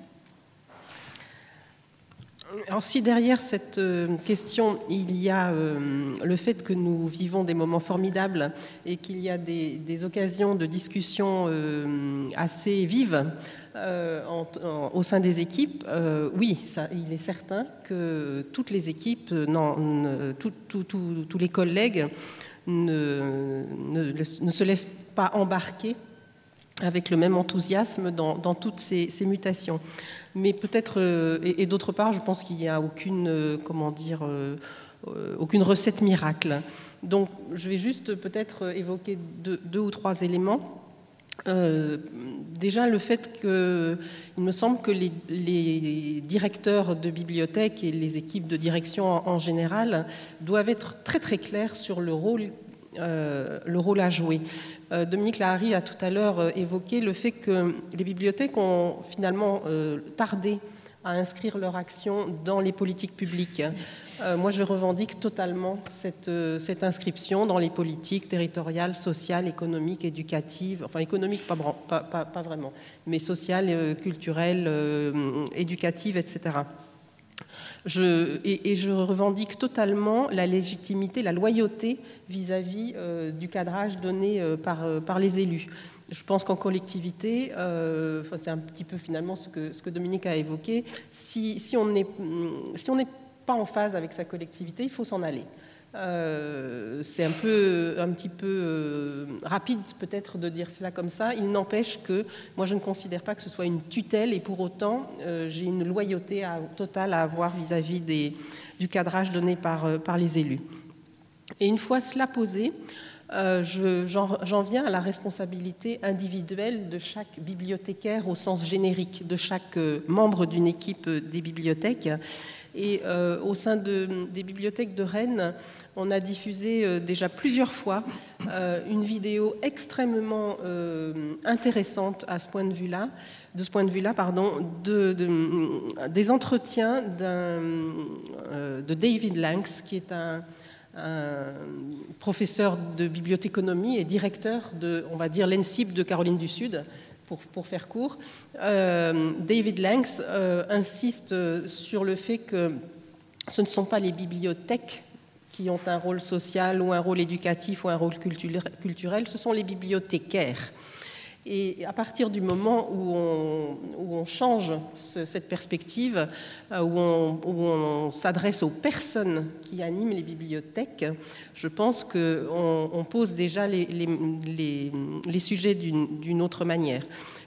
Alors si derrière cette question, il y a euh, le fait que nous vivons des moments formidables et qu'il y a des, des occasions de discussion euh, assez vives euh, en, en, au sein des équipes, euh, oui, ça, il est certain que toutes les équipes, non, tout, tout, tout, tous les collègues ne, ne, ne se laissent pas embarquer avec le même enthousiasme dans, dans toutes ces, ces mutations. Mais peut-être, euh, et, et d'autre part, je pense qu'il n'y a aucune, euh, comment dire, euh, euh, aucune recette miracle. Donc, je vais juste peut-être évoquer deux, deux ou trois éléments. Euh, déjà, le fait que, il me semble que les, les directeurs de bibliothèques et les équipes de direction en, en général doivent être très très clairs sur le rôle Euh, le rôle à jouer. Euh, Dominique Lahari a tout à l'heure euh, évoqué le fait que les bibliothèques ont finalement euh, tardé à inscrire leur action dans les politiques publiques. Euh, moi, je revendique totalement cette, euh, cette inscription dans les politiques territoriales, sociales, économiques, éducatives, enfin économiques, pas, pas, pas, pas vraiment, mais sociales, euh, culturelles, euh, éducatives, et cetera. Je, et, et je revendique totalement la légitimité, la loyauté vis-à-vis euh, du cadrage donné euh, par, euh, par les élus. Je pense qu'en collectivité, euh, enfin, c'est un petit peu finalement ce que, ce que Dominique a évoqué, si, si on n'est si on n'est pas en phase avec sa collectivité, il faut s'en aller. Euh, c'est un peu, un petit peu euh, rapide peut-être de dire cela comme ça. Il n'empêche que moi je ne considère pas que ce soit une tutelle et pour autant euh, j'ai une loyauté à, totale à avoir vis-à-vis des, du cadrage donné par, euh, par les élus. Et une fois cela posé, euh, je, j'en, j'en viens à la responsabilité individuelle de chaque bibliothécaire au sens générique, de chaque euh, membre d'une équipe euh, des bibliothèques. Et euh, au sein de, des bibliothèques de Rennes, on a diffusé euh, déjà plusieurs fois euh, une vidéo extrêmement euh, intéressante à ce point de vue-là, de ce point de vue-là, pardon, de, de, des entretiens d'un, euh, de David Lanks, qui est un, un professeur de bibliothéconomie et directeur de, on va dire, l'E N S I P de Caroline du Sud. Pour, pour faire court, euh, David Lanks euh, insiste sur le fait que ce ne sont pas les bibliothèques qui ont un rôle social ou un rôle éducatif ou un rôle culturel, ce sont les bibliothécaires. Et à partir du moment où on, où on change ce, cette perspective, où on, où on s'adresse aux personnes qui animent les bibliothèques, je pense qu'on on pose déjà les, les, les, les sujets d'une, d'une autre manière.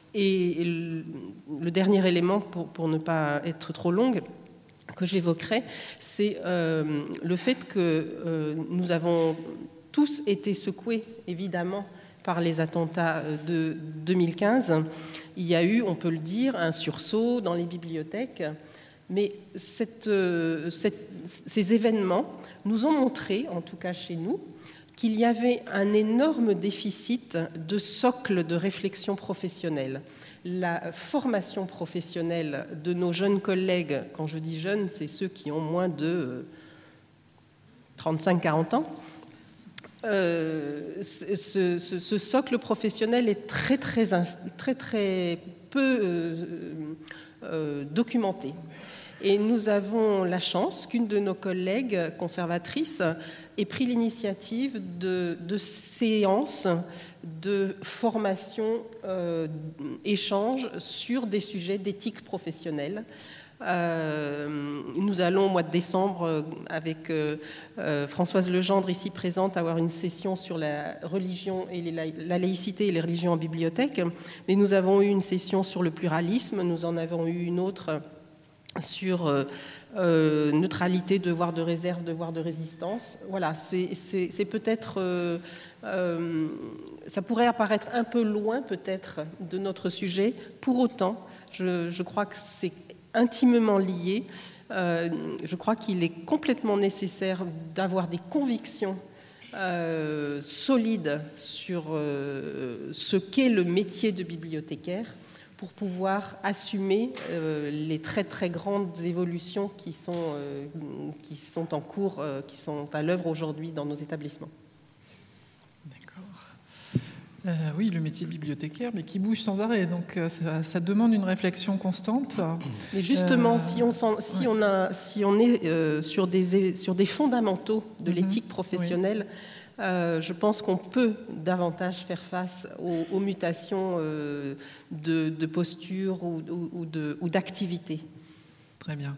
Et le, le dernier élément, pour, pour ne pas être trop longue, que j'évoquerai, c'est euh, le fait que euh, nous avons tous été secoués, évidemment, par les attentats de deux mille quinze. Il y a eu, on peut le dire, un sursaut dans les bibliothèques, mais cette, cette, ces événements nous ont montré, en tout cas chez nous, qu'il y avait un énorme déficit de socle de réflexion professionnelle. La formation professionnelle de nos jeunes collègues, quand je dis jeunes, c'est ceux qui ont moins de trente-cinq à quarante ans, euh, ce, ce, ce socle professionnel est très, très, très, très peu euh, euh, documenté. Et nous avons la chance qu'une de nos collègues conservatrices ait pris l'initiative de, de séances de formation, euh, échange sur des sujets d'éthique professionnelle. Euh, nous allons au mois de décembre avec euh, euh, Françoise Legendre ici présente avoir une session sur la religion et les la, la laïcité et les religions en bibliothèque, mais nous avons eu une session sur le pluralisme, nous en avons eu une autre sur euh, euh, neutralité, devoir de réserve, devoir de résistance. Voilà, c'est, c'est, c'est peut-être euh, euh, ça pourrait apparaître un peu loin peut-être de notre sujet, pour autant je, je crois que c'est intimement lié. Euh, je crois qu'il est complètement nécessaire d'avoir des convictions euh, solides sur euh, ce qu'est le métier de bibliothécaire pour pouvoir assumer euh, les très très grandes évolutions qui sont, euh, qui sont en cours, euh, qui sont à l'œuvre aujourd'hui dans nos établissements. Euh, oui, le métier de bibliothécaire, mais qui bouge sans arrêt, donc euh, ça, ça demande une réflexion constante. Mais justement, euh, si, on s'en, si, ouais. on a, si on est euh, sur, des, sur des fondamentaux de mm-hmm. l'éthique professionnelle, oui. euh, je pense qu'on peut davantage faire face aux, aux mutations euh, de, de posture ou, ou, ou, de, ou d'activité. Très bien.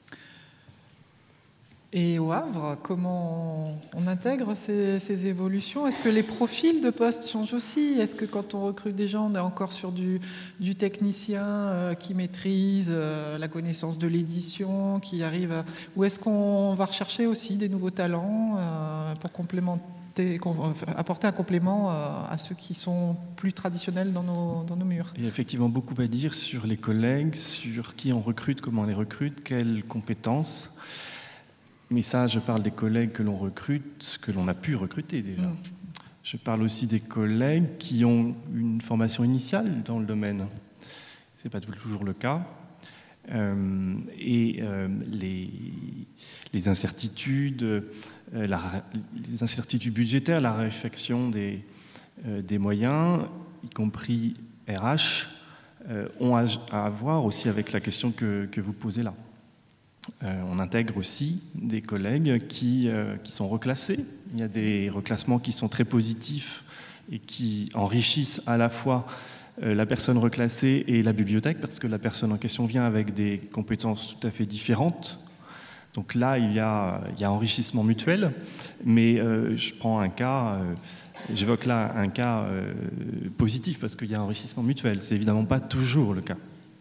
Et au Havre, comment on intègre ces, ces évolutions ? Est-ce que les profils de postes changent aussi ? Est-ce que quand on recrute des gens, on est encore sur du, du technicien euh, qui maîtrise euh, la connaissance de l'édition, qui arrive à... Ou est-ce qu'on va rechercher aussi des nouveaux talents euh, pour complémenter, apporter un complément euh, à ceux qui sont plus traditionnels dans nos, dans nos murs ? Il y a effectivement beaucoup à dire sur les collègues, sur qui on recrute, comment on les recrute, quelles compétences. Mais ça, je parle des collègues que l'on recrute, que l'on a pu recruter déjà. Mmh. Je parle aussi des collègues qui ont une formation initiale dans le domaine. Ce n'est pas toujours le cas. Euh, et euh, les, les incertitudes, euh, la, les incertitudes budgétaires, la raréfaction des, euh, des moyens, y compris R H, euh, ont à, à voir aussi avec la question que, que vous posez là. Euh, on intègre aussi des collègues qui, euh, qui sont reclassés. Il y a des reclassements qui sont très positifs et qui enrichissent à la fois euh, la personne reclassée et la bibliothèque, parce que la personne en question vient avec des compétences tout à fait différentes. Donc là, il y a, il y a enrichissement mutuel. Mais euh, je prends un cas, euh, j'évoque là un cas euh, positif, parce qu'il y a enrichissement mutuel. C'est évidemment pas toujours le cas.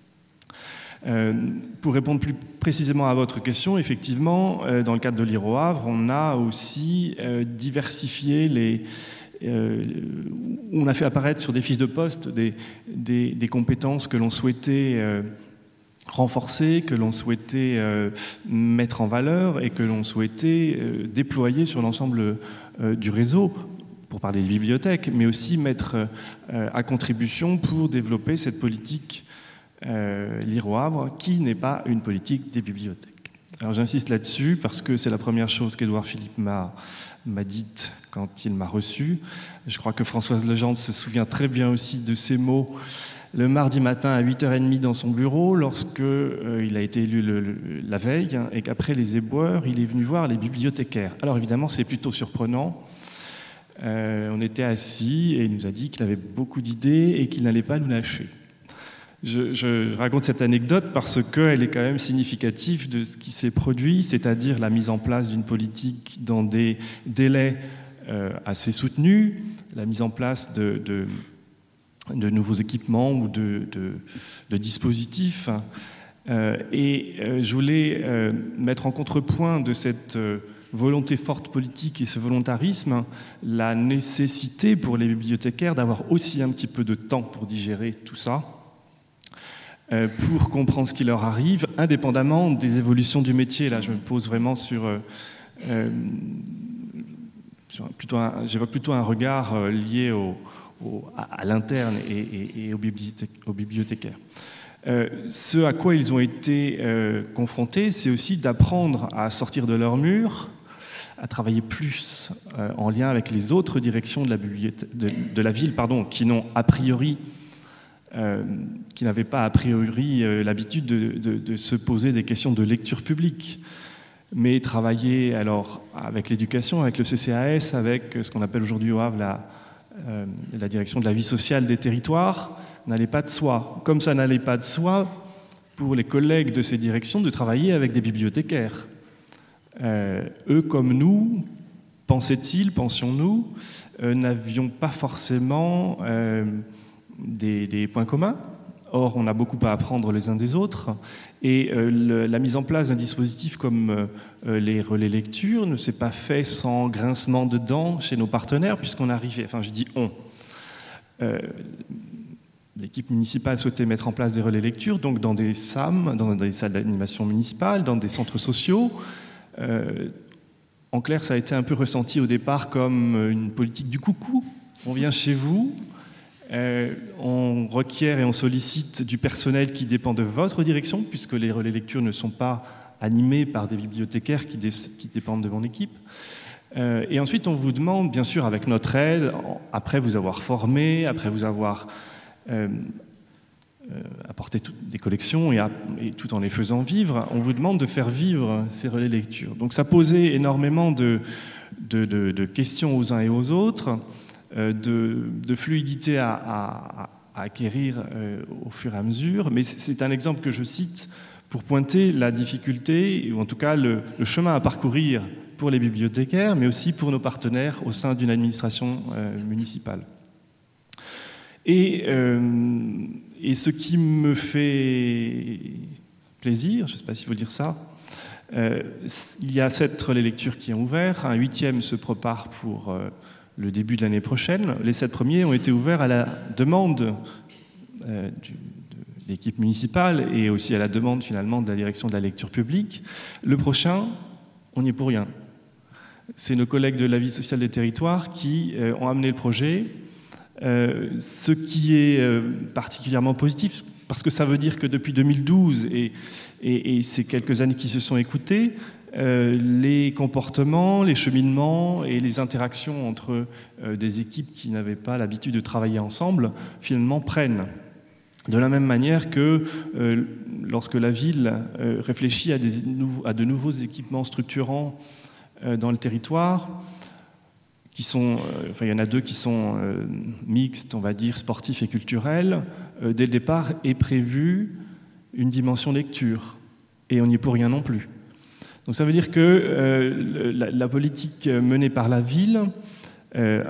Euh, pour répondre plus précisément à votre question, effectivement, euh, dans le cadre de l'I R O Havre, on a aussi euh, diversifié les... Euh, on a fait apparaître sur des fiches de poste des, des, des compétences que l'on souhaitait euh, renforcer, que l'on souhaitait euh, mettre en valeur et que l'on souhaitait euh, déployer sur l'ensemble euh, du réseau, pour parler des bibliothèques, mais aussi mettre euh, à contribution pour développer cette politique Euh, l'I R O Havre, qui n'est pas une politique des bibliothèques. Alors j'insiste là-dessus parce que c'est la première chose qu'Édouard Philippe m'a, m'a dite quand il m'a reçu. Je crois que Françoise Legendre se souvient très bien aussi de ces mots le mardi matin à huit heures trente dans son bureau, lorsque euh, il a été élu le, le, la veille, hein, et qu'après les éboueurs, il est venu voir les bibliothécaires. Alors évidemment, c'est plutôt surprenant. Euh, on était assis et il nous a dit qu'il avait beaucoup d'idées et qu'il n'allait pas nous lâcher. Je, je raconte cette anecdote parce qu'elle est quand même significative de ce qui s'est produit, c'est-à-dire la mise en place d'une politique dans des délais euh, assez soutenus, la mise en place de, de, de nouveaux équipements ou de, de, de dispositifs. Euh, et euh, je voulais euh, mettre en contrepoint de cette euh, volonté forte politique et ce volontarisme, la nécessité pour les bibliothécaires d'avoir aussi un petit peu de temps pour digérer tout ça, pour comprendre ce qui leur arrive, indépendamment des évolutions du métier. Là, je me pose vraiment sur... Euh, sur plutôt un, j'évoque plutôt un regard lié au, au, à, à l'interne et, et, et aux, bibliothéc, aux bibliothécaires. Euh, ce à quoi ils ont été euh, confrontés, c'est aussi d'apprendre à sortir de leur mur, à travailler plus euh, en lien avec les autres directions de la, bibliothèque, de, de la ville, pardon, qui n'ont a priori, euh, qui n'avaient pas a priori euh, l'habitude de, de, de se poser des questions de lecture publique, mais travailler alors avec l'éducation, avec le C C A S, avec ce qu'on appelle aujourd'hui au Havre la, euh, la direction de la vie sociale des territoires, n'allait pas de soi. Comme ça n'allait pas de soi pour les collègues de ces directions de travailler avec des bibliothécaires. Euh, eux comme nous, pensaient-ils, pensions-nous, euh, n'avions pas forcément euh, des, des points communs. Or, on a beaucoup à apprendre les uns des autres. Et euh, le, la mise en place d'un dispositif comme euh, les relais lecture ne s'est pas fait sans grincement de dents chez nos partenaires, puisqu'on arrivait, enfin je dis on, euh, l'équipe municipale souhaitait mettre en place des relais lecture, donc dans des S A M, dans des salles d'animation municipales, dans des centres sociaux. Euh, en clair, ça a été un peu ressenti au départ comme une politique du coucou. On vient chez vous, euh, on requiert et on sollicite du personnel qui dépend de votre direction, puisque les relais lecture ne sont pas animés par des bibliothécaires qui, dé- qui dépendent de mon équipe. Euh, et ensuite, on vous demande, bien sûr, avec notre aide, après vous avoir formé, après vous avoir euh, Euh, apporter tout, des collections et, à, et tout en les faisant vivre, on vous demande de faire vivre ces relais lecture. Donc ça posait énormément de, de, de, de questions aux uns et aux autres, euh, de, de fluidité à, à, à acquérir euh, au fur et à mesure, mais c'est un exemple que je cite pour pointer la difficulté, ou en tout cas le, le chemin à parcourir pour les bibliothécaires, mais aussi pour nos partenaires au sein d'une administration euh, municipale. Et, euh, et ce qui me fait plaisir, je ne sais pas s'il faut dire ça, euh, il y a sept relais lecture qui ont ouvert, un huitième se prépare pour euh, le début de l'année prochaine. Les sept premiers ont été ouverts à la demande euh, du, de l'équipe municipale et aussi à la demande finalement de la direction de la lecture publique. Le prochain, on n'y est pour rien. C'est nos collègues de la vie sociale des territoires qui euh, ont amené le projet. Euh, ce qui est euh, particulièrement positif, parce que ça veut dire que depuis deux mille douze et, et, et ces quelques années qui se sont écoutées, euh, les comportements, les cheminements et les interactions entre euh, des équipes qui n'avaient pas l'habitude de travailler ensemble, finalement prennent. De la même manière que euh, lorsque la ville euh, réfléchit à, des nouveaux, à de nouveaux équipements structurants euh, dans le territoire, qui sont, euh, enfin, il y en a deux qui sont euh, mixtes, on va dire, sportifs et culturels. Euh, dès le départ est prévue une dimension lecture, et on n'y est pour rien non plus. Donc ça veut dire que euh, la, la politique menée par la ville, euh,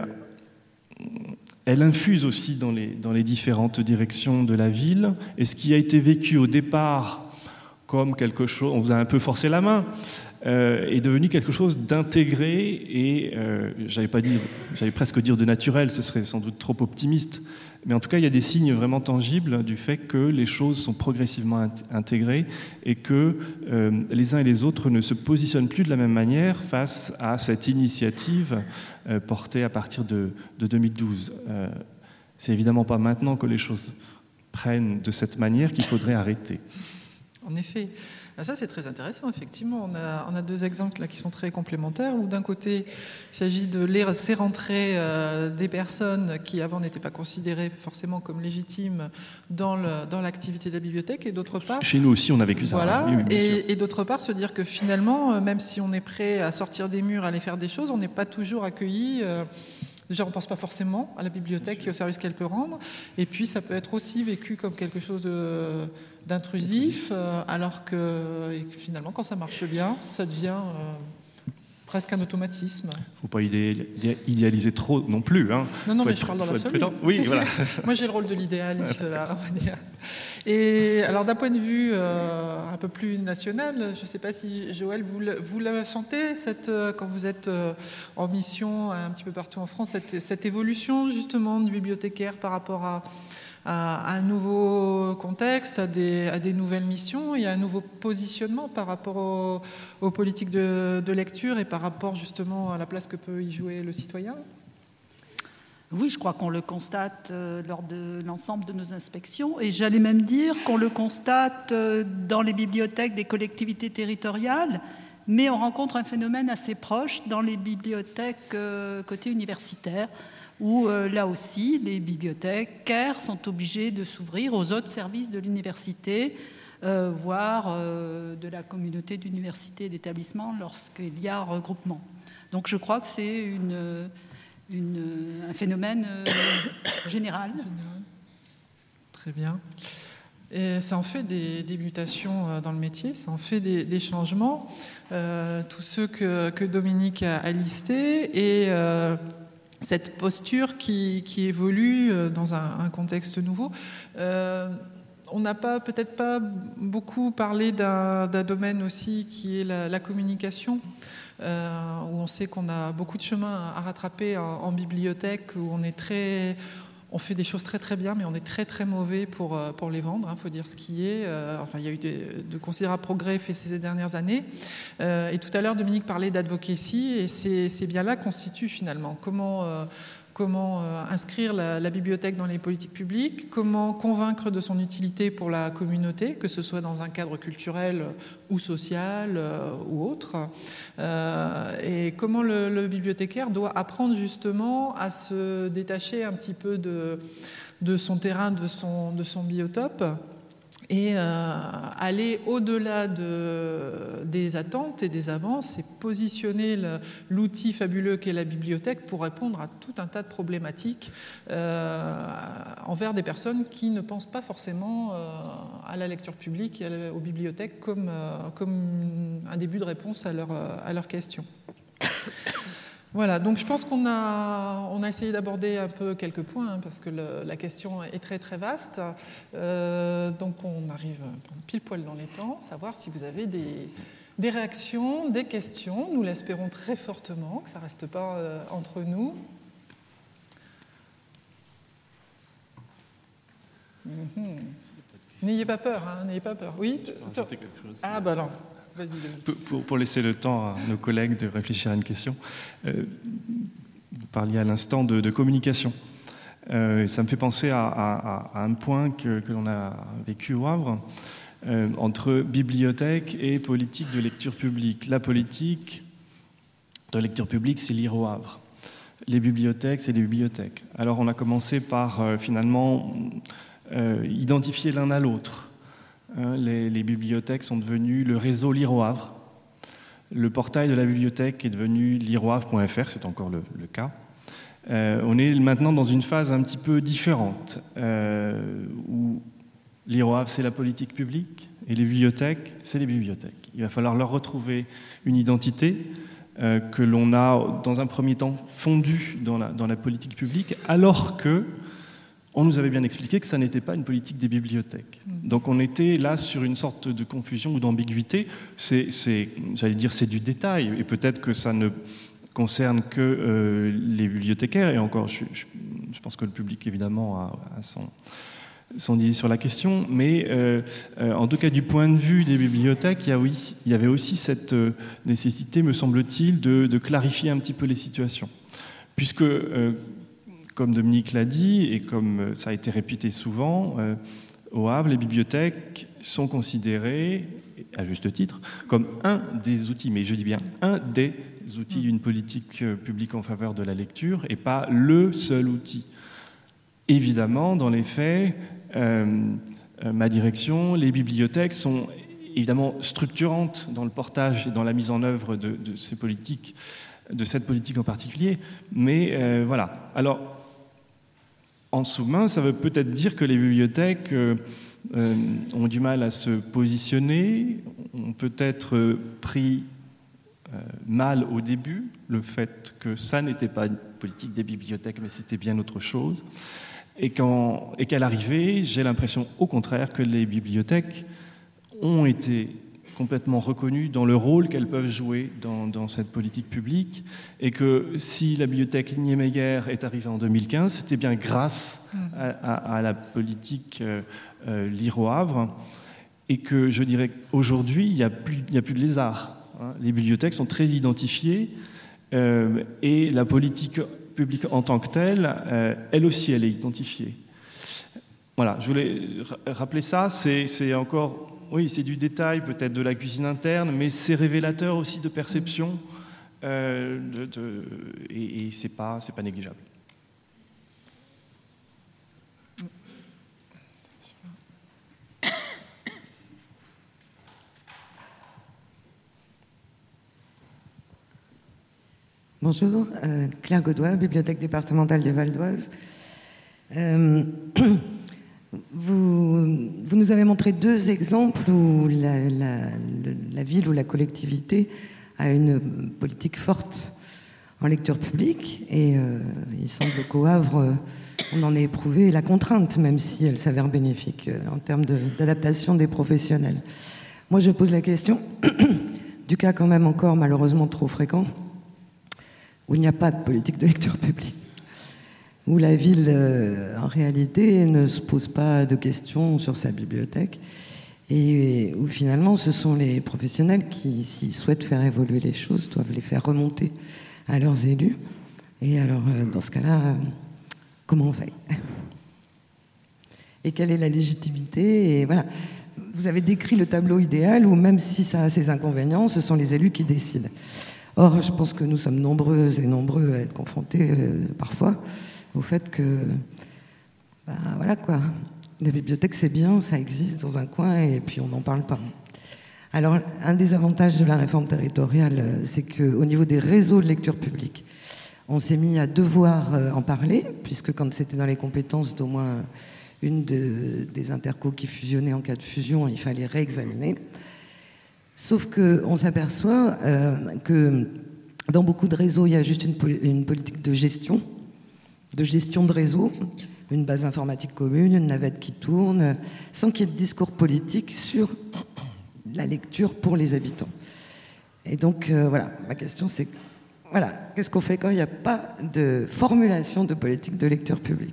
elle infuse aussi dans les, dans les différentes directions de la ville, et ce qui a été vécu au départ comme quelque chose, on vous a un peu forcé la main, Euh, est devenu quelque chose d'intégré et, euh, j'allais pas dire, j'allais presque dire de naturel, ce serait sans doute trop optimiste, mais en tout cas il y a des signes vraiment tangibles du fait que les choses sont progressivement int- intégrées et que euh, les uns et les autres ne se positionnent plus de la même manière face à cette initiative euh, portée à partir de, de deux mille douze. Euh, c'est évidemment pas maintenant que les choses prennent de cette manière qu'il faudrait arrêter. En effet. Ça, c'est très intéressant, effectivement. On a, on a deux exemples là, qui sont très complémentaires, où d'un côté, il s'agit de laisser rentrer euh, des personnes qui, avant, n'étaient pas considérées forcément comme légitimes dans, le, dans l'activité de la bibliothèque, et d'autre part... Chez nous aussi, on a vécu ça. Voilà, oui, oui, bien sûr. et, et d'autre part, se dire que finalement, même si on est prêt à sortir des murs, à aller faire des choses, on n'est pas toujours accueilli... Euh, Déjà, on ne pense pas forcément à la bibliothèque et au service qu'elle peut rendre. Et puis, ça peut être aussi vécu comme quelque chose de, d'intrusif, euh, alors que, et que finalement, quand ça marche bien, ça devient euh, presque un automatisme. Il ne faut pas idé- idéaliser trop non plus. Hein. Non, non, faut mais être, je parle dans faut être l'absolu. prudent. Oui, voilà. Moi, j'ai le rôle de l'idéaliste, là, on va dire. Et alors, d'un point de vue euh, un peu plus national, je ne sais pas si, Joël, vous le, vous la sentez, cette, euh, quand vous êtes euh, en mission un petit peu partout en France, cette, cette évolution, justement, du bibliothécaire par rapport à, à, à un nouveau contexte, à des, à des nouvelles missions et à un nouveau positionnement par rapport aux, aux politiques de, de lecture et par rapport, justement, à la place que peut y jouer le citoyen ? Oui, je crois qu'on le constate euh, lors de l'ensemble de nos inspections, et j'allais même dire qu'on le constate euh, dans les bibliothèques des collectivités territoriales, mais on rencontre un phénomène assez proche dans les bibliothèques euh, côté universitaire, où euh, là aussi, les bibliothécaires sont obligés de s'ouvrir aux autres services de l'université, euh, voire euh, de la communauté d'université et d'établissement lorsqu'il y a regroupement. Donc je crois que c'est une, une, un phénomène euh, général. Très bien. Et ça en fait des, des mutations dans le métier, ça en fait des, des changements. Euh, tous ceux que, que Dominique a, a listés et euh, cette posture qui, qui évolue dans un, un contexte nouveau. Euh, on n'a pas, peut-être pas beaucoup parlé d'un, d'un domaine aussi qui est la, la communication, euh, où on sait qu'on a beaucoup de chemin à rattraper en, en bibliothèque, où on est très... On fait des choses très très bien, mais on est très très mauvais pour, pour les vendre, il hein, faut dire ce qui est. Euh, enfin, il y a eu de, de considérables progrès faits ces dernières années. Euh, et tout à l'heure, Dominique parlait d'advocacy, et c'est, c'est bien là qu'on se situe finalement. Comment, euh, comment euh, inscrire la, la bibliothèque dans les politiques publiques, comment convaincre de son utilité pour la communauté, que ce soit dans un cadre culturel ou social euh, ou autre, euh, et comment le, le bibliothécaire doit apprendre justement à se détacher un petit peu de, de son terrain, de son, de son biotope, et euh, aller au-delà de, des attentes et des avances et positionner le, l'outil fabuleux qu'est la bibliothèque pour répondre à tout un tas de problématiques euh, envers des personnes qui ne pensent pas forcément euh, à la lecture publique et à la, aux bibliothèques comme, euh, comme un début de réponse à, leur, à leurs questions. Voilà, donc je pense qu'on a, on a essayé d'aborder un peu quelques points, hein, parce que le, la question est très très vaste. Euh, donc on arrive pile poil dans les temps, savoir si vous avez des, des réactions, des questions. Nous l'espérons très fortement, que ça ne reste pas euh, entre nous. Mm-hmm. N'ayez pas peur, hein, n'ayez pas peur. Oui, ah bah non. Pour, pour laisser le temps à nos collègues de réfléchir à une question, euh, vous parliez à l'instant de, de communication. Euh, ça me fait penser à, à, à un point que, que l'on a vécu au Havre, euh, entre bibliothèque et politique de lecture publique. La politique de lecture publique, c'est lire au Havre. Les bibliothèques, c'est les bibliothèques. Alors on a commencé par euh, finalement euh, identifier l'un à l'autre. Les, les bibliothèques sont devenues le réseau Lire au Havre. Le portail de la bibliothèque est devenu lire au havre point f r, c'est encore le, le cas. Euh, on est maintenant dans une phase un petit peu différente, euh, où Lire au Havre, c'est la politique publique, et les bibliothèques, c'est les bibliothèques. Il va falloir leur retrouver une identité euh, que l'on a, dans un premier temps, fondue dans la, dans la politique publique, alors que on nous avait bien expliqué que ça n'était pas une politique des bibliothèques. Donc on était là sur une sorte de confusion ou d'ambiguïté. C'est, c'est, j'allais dire, c'est du détail, et peut-être que ça ne concerne que euh, les bibliothécaires, et encore, je, je, je pense que le public, évidemment, a, a son, son idée sur la question, mais euh, euh, en tout cas, du point de vue des bibliothèques, il y, a aussi, il y avait aussi cette euh, nécessité, me semble-t-il, de, de clarifier un petit peu les situations. Puisque... Euh, Comme Dominique l'a dit, et comme ça a été répété souvent, euh, au Havre, les bibliothèques sont considérées, à juste titre, comme un des outils, mais je dis bien un des outils d'une politique publique en faveur de la lecture, et pas le seul outil. Évidemment, dans les faits, euh, euh, ma direction, les bibliothèques sont évidemment structurantes dans le portage et dans la mise en œuvre de, de ces politiques, de cette politique en particulier, mais euh, voilà. Alors, en sous-main, ça veut peut-être dire que les bibliothèques euh, euh, ont du mal à se positionner, ont peut-être pris euh, mal au début le fait que ça n'était pas une politique des bibliothèques, mais c'était bien autre chose. Et, quand, et qu'à l'arrivée, j'ai l'impression au contraire que les bibliothèques ont été complètement reconnues dans le rôle qu'elles peuvent jouer dans, dans cette politique publique, et que si la bibliothèque Niemeyer est arrivée en deux mille quinze, c'était bien grâce à, à, à la politique euh, euh, Lire au Havre, et que je dirais qu'aujourd'hui, il n'y a, a plus de lézard. Hein. Les bibliothèques sont très identifiées, euh, et la politique publique en tant que telle, euh, elle aussi, elle est identifiée. Voilà, je voulais rappeler ça, c'est, c'est encore oui, c'est du détail, peut-être de la cuisine interne, mais c'est révélateur aussi de perception, euh, de, de, et, et c'est pas, c'est pas négligeable. Bonjour, euh, Claire Godoy, Bibliothèque départementale du Val d'Oise. Euh, vous, vous nous avez montré deux exemples où la, la, la ville ou la collectivité a une politique forte en lecture publique, et euh, il semble qu'au Havre, on en ait éprouvé la contrainte, même si elle s'avère bénéfique euh, en termes de, d'adaptation des professionnels. Moi, je pose la question du cas quand même encore malheureusement trop fréquent, où il n'y a pas de politique de lecture publique, où la ville, euh, en réalité, ne se pose pas de questions sur sa bibliothèque, et où finalement, ce sont les professionnels qui, s'ils souhaitent faire évoluer les choses, doivent les faire remonter à leurs élus. Et alors, euh, dans ce cas-là, euh, comment on fait ? Et quelle est la légitimité ? Et voilà. Vous avez décrit le tableau idéal où, même si ça a ses inconvénients, ce sont les élus qui décident. Or, je pense que nous sommes nombreuses et nombreux à être confrontés euh, parfois au fait que, ben voilà quoi, la bibliothèque c'est bien, ça existe dans un coin et puis on n'en parle pas. Alors, un des avantages de la réforme territoriale, c'est qu'au niveau des réseaux de lecture publique, on s'est mis à devoir en parler, puisque quand c'était dans les compétences d'au moins une de, des intercos qui fusionnaient en cas de fusion, il fallait réexaminer. Sauf qu'on s'aperçoit euh, que dans beaucoup de réseaux, il y a juste une, poli- une politique de gestion, de gestion de réseau, une base informatique commune, une navette qui tourne, sans qu'il y ait de discours politique sur la lecture pour les habitants. Et donc, euh, voilà, ma question c'est, voilà, qu'est-ce qu'on fait quand il n'y a pas de formulation de politique de lecture publique ?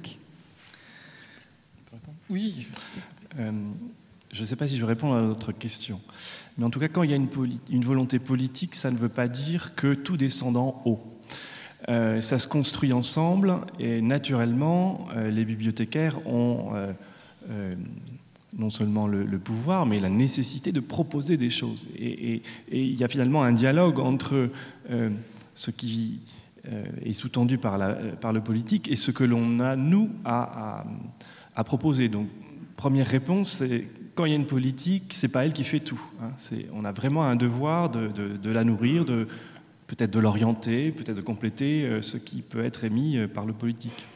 Oui. Euh, je ne sais pas si je vais répondre à votre question. Mais en tout cas, quand il y a une, poli- une volonté politique, ça ne veut pas dire que tout descend en haut. Euh, ça se construit ensemble et naturellement, euh, les bibliothécaires ont euh, euh, non seulement le, le pouvoir, mais la nécessité de proposer des choses. Et, et, et il y a finalement un dialogue entre euh, ce qui euh, est sous-tendu par, la, par le politique et ce que l'on a, nous, à, à, à proposer. Donc, première réponse, c'est quand il y a une politique, c'est pas elle qui fait tout. Hein. C'est, on a vraiment un devoir de, de, de la nourrir, de, peut-être de l'orienter, peut-être de compléter euh, ce qui peut être émis euh, par le politique.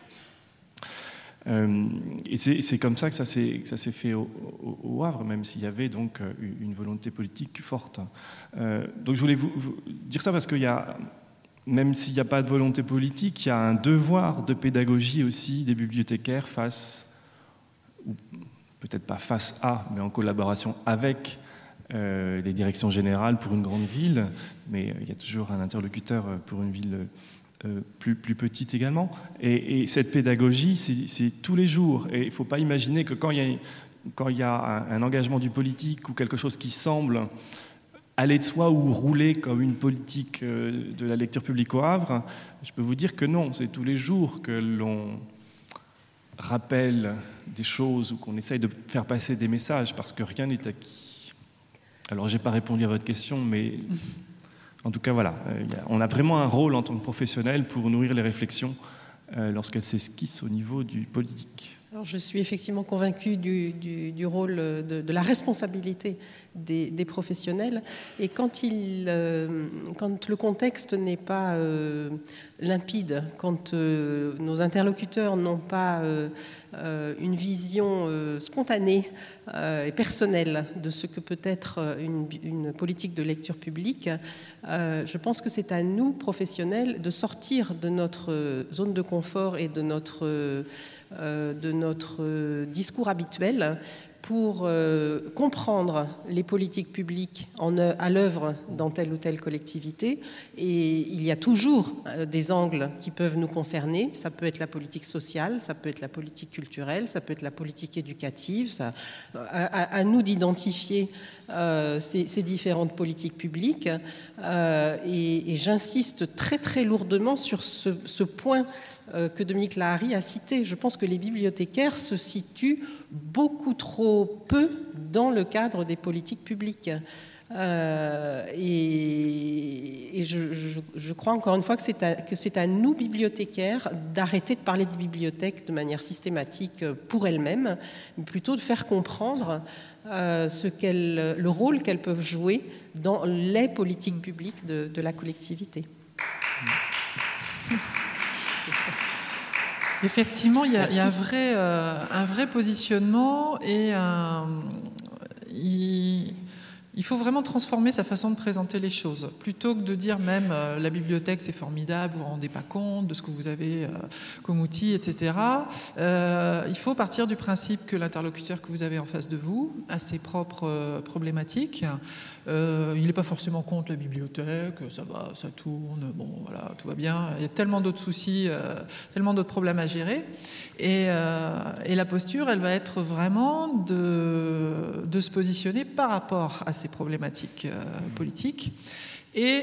Euh, et c'est, c'est comme ça que ça s'est, que ça s'est fait au, au, au Havre, même s'il y avait donc euh, une volonté politique forte. Euh, donc je voulais vous, vous dire ça parce qu'il y a, même s'il n'y a pas de volonté politique, il y a un devoir de pédagogie aussi des bibliothécaires face, ou peut-être pas face à, mais en collaboration avec euh, les directions générales pour une grande ville, mais il y a toujours un interlocuteur pour une ville euh, plus, plus petite également. Et, et cette pédagogie, c'est, c'est tous les jours. Et il ne faut pas imaginer que quand il y a, quand il y a un, un engagement du politique ou quelque chose qui semble aller de soi ou rouler comme une politique de la lecture publique au Havre, je peux vous dire que non, c'est tous les jours que l'on rappelle des choses ou qu'on essaye de faire passer des messages parce que rien n'est acquis. Alors, je n'ai pas répondu à votre question, mais en tout cas, voilà, on a vraiment un rôle en tant que professionnel pour nourrir les réflexions lorsqu'elles s'esquissent au niveau du politique. Alors, je suis effectivement convaincue du, du, du rôle de, de la responsabilité des, des professionnels. Et quand, il, euh, quand le contexte n'est pas euh, limpide, quand euh, nos interlocuteurs n'ont pas euh, euh, une vision euh, spontanée euh, et personnelle de ce que peut être une, une politique de lecture publique, euh, je pense que c'est à nous, professionnels, de sortir de notre zone de confort et de notre... Euh, de notre discours habituel pour euh, comprendre les politiques publiques en, à l'œuvre dans telle ou telle collectivité. Et il y a toujours euh, des angles qui peuvent nous concerner. Ça peut être la politique sociale, ça peut être la politique culturelle, ça peut être la politique éducative. Ça, à, à nous d'identifier euh, ces, ces différentes politiques publiques. Euh, et, et j'insiste très très lourdement sur ce, ce point que Dominique Lahari a cité. Je pense que les bibliothécaires se situent beaucoup trop peu dans le cadre des politiques publiques. Euh, et, et je, je, je crois encore une fois que c'est, à, que c'est à nous, bibliothécaires, d'arrêter de parler des bibliothèques de manière systématique pour elles-mêmes, mais plutôt de faire comprendre euh, ce qu'elles, le rôle qu'elles peuvent jouer dans les politiques publiques de, de la collectivité. Effectivement, il y a, il y a un, vrai, euh, un vrai positionnement et un, il, il faut vraiment transformer sa façon de présenter les choses. Plutôt que de dire même euh, la bibliothèque c'est formidable, vous ne vous rendez pas compte de ce que vous avez euh, comme outil, et cetera. Euh, il faut partir du principe que l'interlocuteur que vous avez en face de vous a ses propres euh, problématiques. Euh, il n'est pas forcément contre la bibliothèque, ça va, ça tourne, bon voilà, tout va bien. Il y a tellement d'autres soucis, euh, tellement d'autres problèmes à gérer. Et, euh, et la posture, elle va être vraiment de, de se positionner par rapport à ces problématiques euh, politiques et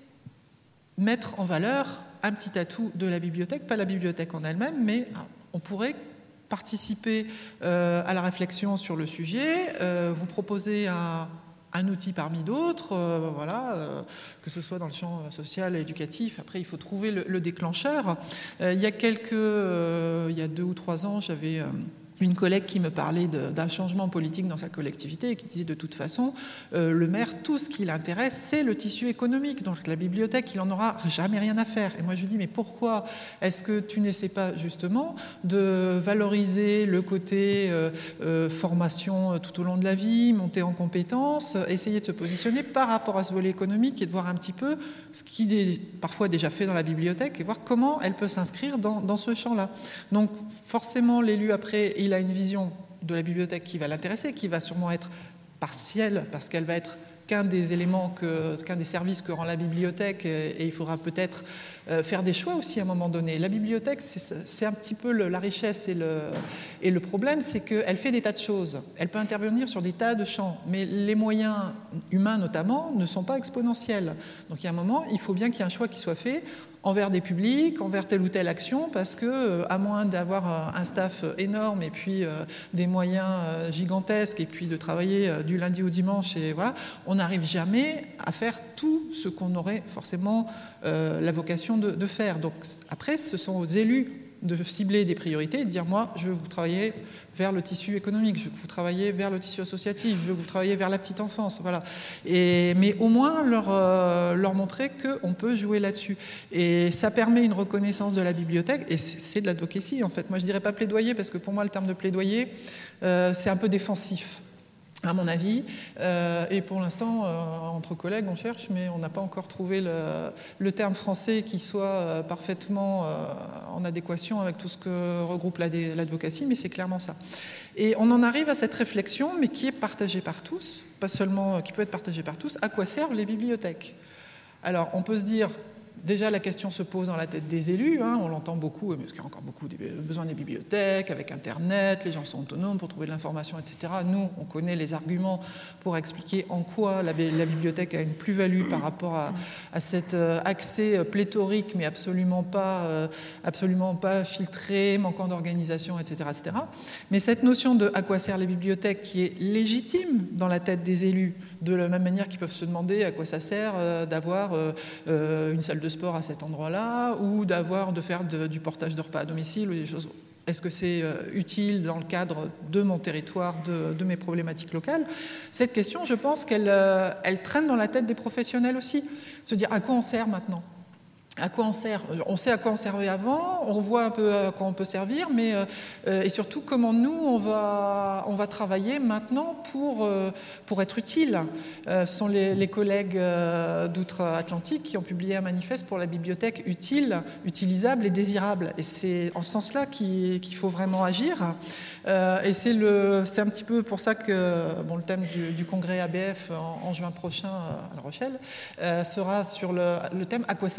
mettre en valeur un petit atout de la bibliothèque, pas la bibliothèque en elle-même, mais on pourrait participer euh, à la réflexion sur le sujet, euh, vous proposer un un outil parmi d'autres, euh, voilà, euh, que ce soit dans le champ social et éducatif. Après, il faut trouver le, le déclencheur. Euh, il y a quelques, euh, il y a deux ou trois ans, j'avais euh, une collègue qui me parlait de, d'un changement politique dans sa collectivité et qui disait de toute façon, euh, le maire, tout ce qui l'intéresse, c'est le tissu économique. Donc la bibliothèque, il n'en aura jamais rien à faire. Et moi, je lui dis, mais pourquoi est-ce que tu n'essaies pas justement de valoriser le côté euh, euh, formation tout au long de la vie, monter en compétences, essayer de se positionner par rapport à ce volet économique et de voir un petit peu ce qui est parfois déjà fait dans la bibliothèque et voir comment elle peut s'inscrire dans, dans ce champ-là. Donc forcément, l'élu, après, il a une vision de la bibliothèque qui va l'intéresser, qui va sûrement être partielle, parce qu'elle va être qu'un des éléments, que, qu'un des services que rend la bibliothèque, et, et il faudra peut-être euh, faire des choix aussi à un moment donné. La bibliothèque, c'est, c'est un petit peu le, la richesse et le, et le problème, c'est qu'elle fait des tas de choses. Elle peut intervenir sur des tas de champs, mais les moyens humains notamment ne sont pas exponentiels. Donc il y a un moment, il faut bien qu'il y ait un choix qui soit fait envers des publics, envers telle ou telle action, parce que, à moins d'avoir un staff énorme et puis euh, des moyens euh, gigantesques et puis de travailler euh, du lundi au dimanche, et voilà, on n'arrive jamais à faire tout ce qu'on aurait forcément euh, la vocation de, de faire. Donc après, ce sont aux élus de cibler des priorités et de dire, moi, je veux que vous travailler vers le tissu économique, je veux que vous travaillez vers le tissu associatif, je veux que vous travaillez vers la petite enfance, voilà. Et, mais au moins leur, euh, leur montrer qu'on peut jouer là-dessus. Et ça permet une reconnaissance de la bibliothèque, et c'est, c'est de l'advocacy, en fait. Moi, je dirais pas plaidoyer, parce que pour moi, le terme de plaidoyer, euh, c'est un peu défensif, à mon avis, euh, et pour l'instant, euh, entre collègues, on cherche, mais on n'a pas encore trouvé le, le terme français qui soit euh, parfaitement euh, en adéquation avec tout ce que regroupe l'advocacy, mais c'est clairement ça. Et on en arrive à cette réflexion, mais qui est partagée par tous, pas seulement, qui peut être partagée par tous, à quoi servent les bibliothèques ? Alors, on peut se dire, déjà, la question se pose dans la tête des élus, hein, on l'entend beaucoup, parce qu'il y a encore beaucoup besoin des bibliothèques, avec Internet, les gens sont autonomes pour trouver de l'information, et cetera. Nous, on connaît les arguments pour expliquer en quoi la, la bibliothèque a une plus-value par rapport à, à cet accès pléthorique, mais absolument pas, euh, absolument pas filtré, manquant d'organisation, et cetera, et cetera. Mais cette notion de à quoi servent les bibliothèques, qui est légitime dans la tête des élus, de la même manière qu'ils peuvent se demander à quoi ça sert euh, d'avoir euh, une salle de sport à cet endroit-là, ou d'avoir, de faire de, du portage de repas à domicile, ou des choses. Est-ce que c'est euh, utile dans le cadre de mon territoire, de, de mes problématiques locales ? Cette question, je pense qu'elle euh, elle traîne dans la tête des professionnels aussi. Se dire à quoi on sert maintenant ? À quoi on sert ? On sait à quoi on servait avant, on voit un peu à quoi on peut servir, mais euh, et surtout comment nous on va on va travailler maintenant pour euh, pour être utile. Euh, ce sont les, les collègues euh, d'outre-Atlantique qui ont publié un manifeste pour la bibliothèque utile, utilisable et désirable. Et c'est en ce sens-là qu'il, qu'il faut vraiment agir. Euh, et c'est le c'est un petit peu pour ça que bon le thème du, du congrès A B F en, en juin prochain à La Rochelle euh, sera sur le, le thème à quoi servent les bibliothèques.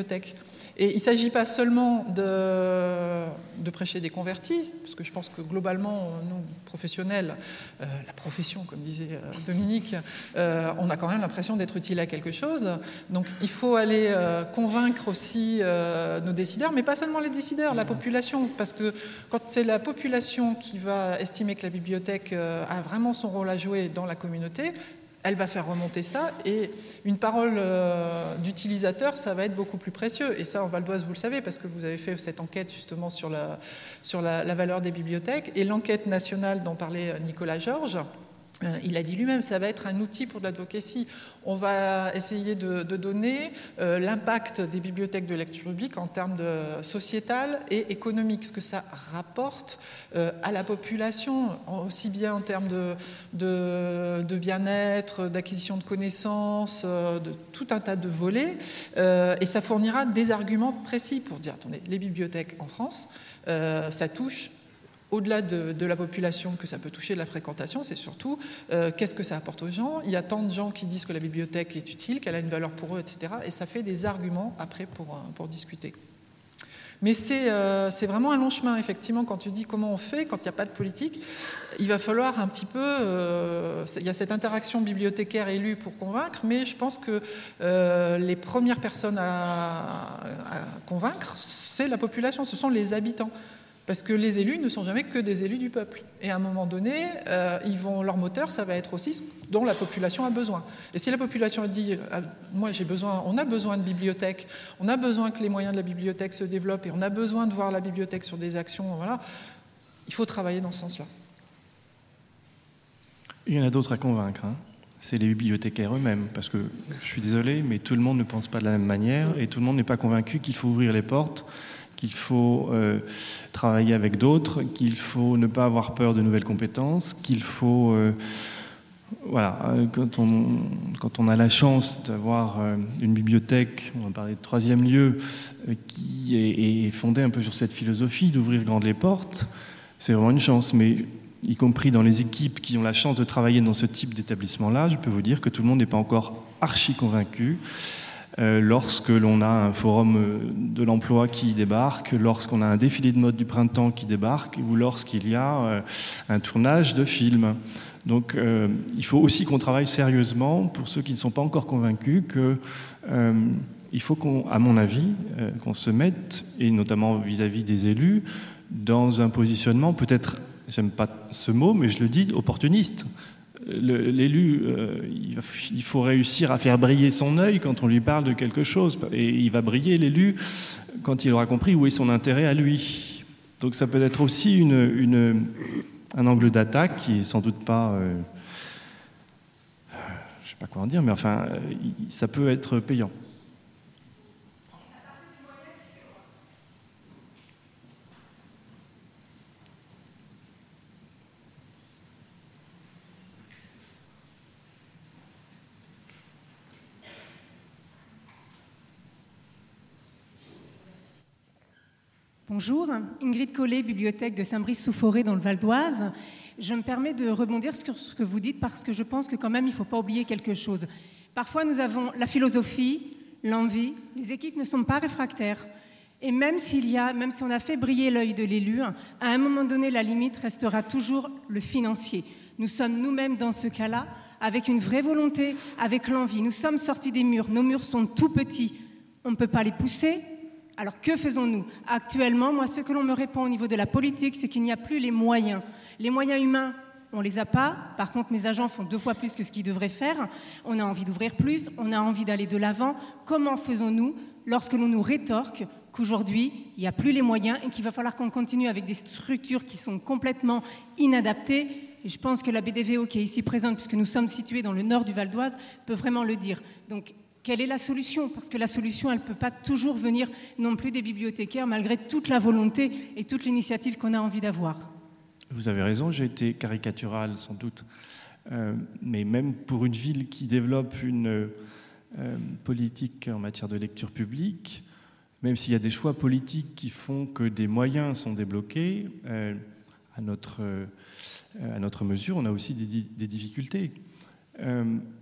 bibliothèque. Et il ne s'agit pas seulement de, de prêcher des convertis, parce que je pense que globalement, nous, professionnels, euh, la profession, comme disait euh, Dominique, euh, on a quand même l'impression d'être utile à quelque chose. Donc il faut aller euh, convaincre aussi euh, nos décideurs, mais pas seulement les décideurs, la population, parce que quand c'est la population qui va estimer que la bibliothèque euh, a vraiment son rôle à jouer dans la communauté, elle va faire remonter ça, et une parole euh, d'utilisateur, ça va être beaucoup plus précieux. Et ça, en Val d'Oise, vous le savez, parce que vous avez fait cette enquête justement sur la, sur la, la valeur des bibliothèques. Et l'enquête nationale dont parlait Nicolas Georges, euh, il a dit lui-même, ça va être un outil pour l'advocacy. On va essayer de, de donner euh, l'impact des bibliothèques de lecture publique en termes de sociétal et économique, ce que ça rapporte euh, à la population, aussi bien en termes de, de, de bien-être, d'acquisition de connaissances, euh, de tout un tas de volets, euh, et ça fournira des arguments précis pour dire, attendez, les bibliothèques en France, euh, ça touche au-delà de, de la population que ça peut toucher, de la fréquentation, c'est surtout euh, qu'est-ce que ça apporte aux gens. Il y a tant de gens qui disent que la bibliothèque est utile, qu'elle a une valeur pour eux, et cetera. Et ça fait des arguments après pour, pour discuter. Mais c'est, euh, c'est vraiment un long chemin, effectivement, quand tu dis comment on fait, quand il n'y a pas de politique, il va falloir un petit peu... Euh, il y a cette interaction bibliothécaire-élue pour convaincre, mais je pense que euh, les premières personnes à, à convaincre, c'est la population, ce sont les habitants. Parce que les élus ne sont jamais que des élus du peuple. Et à un moment donné, euh, ils vont, leur moteur, ça va être aussi ce dont la population a besoin. Et si la population dit, euh, moi j'ai besoin, on a besoin de bibliothèques, on a besoin que les moyens de la bibliothèque se développent, et on a besoin de voir la bibliothèque sur des actions, voilà, il faut travailler dans ce sens-là. Il y en a d'autres à convaincre, hein. C'est les bibliothécaires eux-mêmes, parce que je suis désolé, mais tout le monde ne pense pas de la même manière, et tout le monde n'est pas convaincu qu'il faut ouvrir les portes, qu'il faut euh, travailler avec d'autres, qu'il faut ne pas avoir peur de nouvelles compétences, qu'il faut... Euh, voilà, quand on, quand on a la chance d'avoir euh, une bibliothèque, on va parler de troisième lieu, euh, qui est, est fondée un peu sur cette philosophie d'ouvrir grandes les portes, c'est vraiment une chance. Mais y compris dans les équipes qui ont la chance de travailler dans ce type d'établissement-là, je peux vous dire que tout le monde n'est pas encore archi convaincu. Euh, lorsque l'on a un forum de l'emploi qui débarque, lorsqu'on a un défilé de mode du printemps qui débarque, ou lorsqu'il y a euh, un tournage de film. Donc euh, il faut aussi qu'on travaille sérieusement, pour ceux qui ne sont pas encore convaincus, que euh, il faut qu'on, à mon avis, euh, qu'on se mette, et notamment vis-à-vis des élus, dans un positionnement peut-être, j'aime pas ce mot, mais je le dis, opportuniste. Le, l'élu, euh, il, va, il faut réussir à faire briller son œil quand on lui parle de quelque chose. Et il va briller, l'élu, quand il aura compris où est son intérêt à lui. Donc ça peut être aussi une, une, un angle d'attaque qui est sans doute pas... Euh, je ne sais pas quoi en dire, mais enfin, ça peut être payant. Bonjour, Ingrid Collet, bibliothèque de Saint-Brice-sous-Forêt dans le Val d'Oise. Je me permets de rebondir sur ce que vous dites parce que je pense que quand même il ne faut pas oublier quelque chose. Parfois nous avons la philosophie, l'envie, les équipes ne sont pas réfractaires. Et même s'il y a, même si on a fait briller l'œil de l'élu, à un moment donné la limite restera toujours le financier. Nous sommes nous-mêmes dans ce cas-là avec une vraie volonté, avec l'envie. Nous sommes sortis des murs, nos murs sont tout petits, on ne peut pas les pousser. Alors que faisons-nous ? Actuellement, moi, ce que l'on me répond au niveau de la politique, c'est qu'il n'y a plus les moyens. Les moyens humains, on ne les a pas. Par contre, mes agents font deux fois plus que ce qu'ils devraient faire. On a envie d'ouvrir plus, on a envie d'aller de l'avant. Comment faisons-nous lorsque l'on nous rétorque qu'aujourd'hui, il n'y a plus les moyens et qu'il va falloir qu'on continue avec des structures qui sont complètement inadaptées ? Et je pense que la B D V O qui est ici présente, puisque nous sommes situés dans le nord du Val d'Oise, peut vraiment le dire. Donc, quelle est la solution ? Parce que la solution, elle ne peut pas toujours venir non plus des bibliothécaires, malgré toute la volonté et toute l'initiative qu'on a envie d'avoir. Vous avez raison, j'ai été caricatural sans doute. Euh, mais même pour une ville qui développe une euh, politique en matière de lecture publique, même s'il y a des choix politiques qui font que des moyens sont débloqués, euh, à, notre, euh, à notre mesure, on a aussi des, des difficultés. Euh,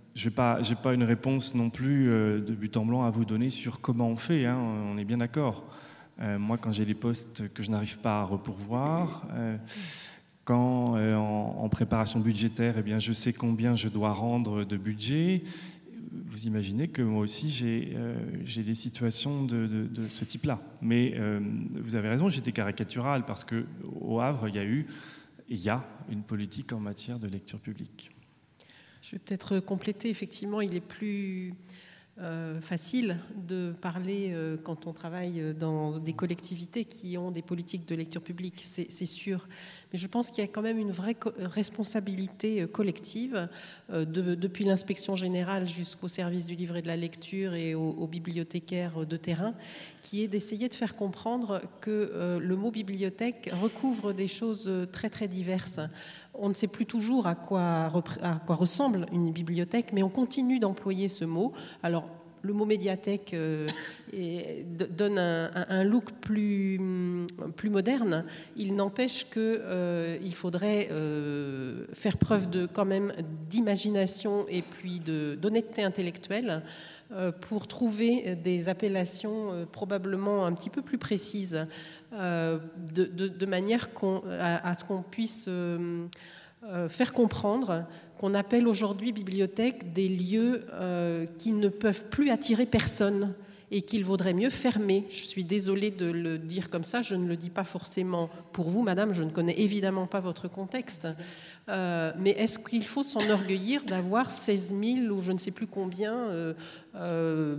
je n'ai pas, j'ai pas une réponse non plus euh, de but en blanc à vous donner sur comment on fait, hein, on est bien d'accord. Euh, moi, quand j'ai des postes que je n'arrive pas à repourvoir, euh, quand euh, en, en préparation budgétaire, eh bien, je sais combien je dois rendre de budget, vous imaginez que moi aussi j'ai, euh, j'ai des situations de, de, de ce type-là. Mais euh, vous avez raison, j'étais caricatural parce qu'au Havre, il y a eu, il y a une politique en matière de lecture publique. Je vais peut-être compléter. Effectivement, il est plus euh, facile de parler euh, quand on travaille dans des collectivités qui ont des politiques de lecture publique, c'est, c'est sûr. Mais je pense qu'il y a quand même une vraie co- responsabilité collective, euh, de, depuis l'inspection générale jusqu'au service du livre et de la lecture et aux, aux bibliothécaires de terrain, qui est d'essayer de faire comprendre que euh, le mot bibliothèque recouvre des choses très très diverses. On ne sait plus toujours à quoi, à quoi ressemble une bibliothèque, mais on continue d'employer ce mot. Alors, le mot médiathèque euh, et, donne un, un look plus, plus moderne. Il n'empêche qu'il euh, faudrait euh, faire preuve de, quand même d'imagination et puis de, d'honnêteté intellectuelle euh, pour trouver des appellations euh, probablement un petit peu plus précises, euh, de, de, de manière qu'on, à, à ce qu'on puisse euh, euh, faire comprendre qu'on appelle aujourd'hui bibliothèque des lieux euh, qui ne peuvent plus attirer personne et qu'il vaudrait mieux fermer. Je suis désolée de le dire comme ça, je ne le dis pas forcément pour vous, madame, je ne connais évidemment pas votre contexte, euh, mais est-ce qu'il faut s'enorgueillir d'avoir seize mille ou je ne sais plus combien, euh, euh,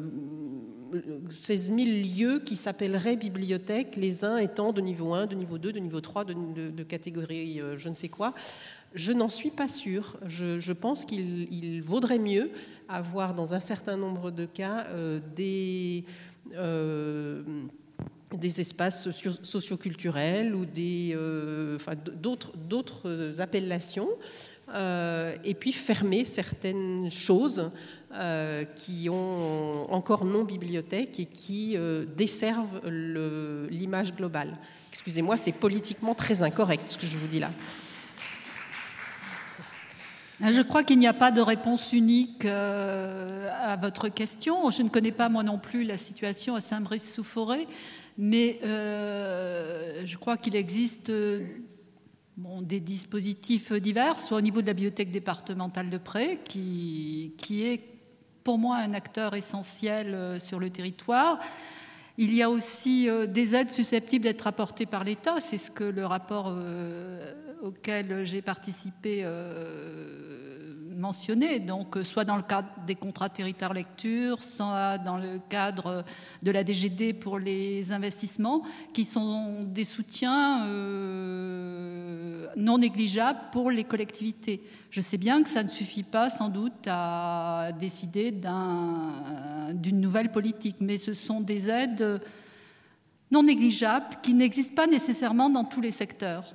seize mille lieux qui s'appelleraient bibliothèques, les uns étant de niveau un, de niveau deux, de niveau trois, de, de, de catégorie euh, je ne sais quoi. Je n'en suis pas sûre. Je, je pense qu'il il vaudrait mieux avoir, dans un certain nombre de cas, euh, des, euh, des espaces socio- socioculturels ou des, euh, enfin, d'autres, d'autres appellations, euh, et puis fermer certaines choses euh, qui ont encore non bibliothèque et qui euh, desservent le, l'image globale. Excusez-moi, c'est politiquement très incorrect ce que je vous dis là. Je crois qu'il n'y a pas de réponse unique euh, à votre question. Je ne connais pas moi non plus la situation à Saint-Brice-sous-Forêt, mais euh, je crois qu'il existe euh, bon, des dispositifs divers, soit au niveau de la bibliothèque départementale de Pré, qui, qui est pour moi un acteur essentiel euh, sur le territoire. Il y a aussi euh, des aides susceptibles d'être apportées par l'État. C'est ce que le rapport euh, auquel j'ai participé euh, mentionnait. Donc, soit dans le cadre des contrats territoire lecture, soit dans le cadre de la D G D pour les investissements, qui sont des soutiens euh, non négligeables pour les collectivités. Je sais bien que ça ne suffit pas sans doute à décider d'un, d'une nouvelle politique, mais ce sont des aides non négligeables qui n'existent pas nécessairement dans tous les secteurs.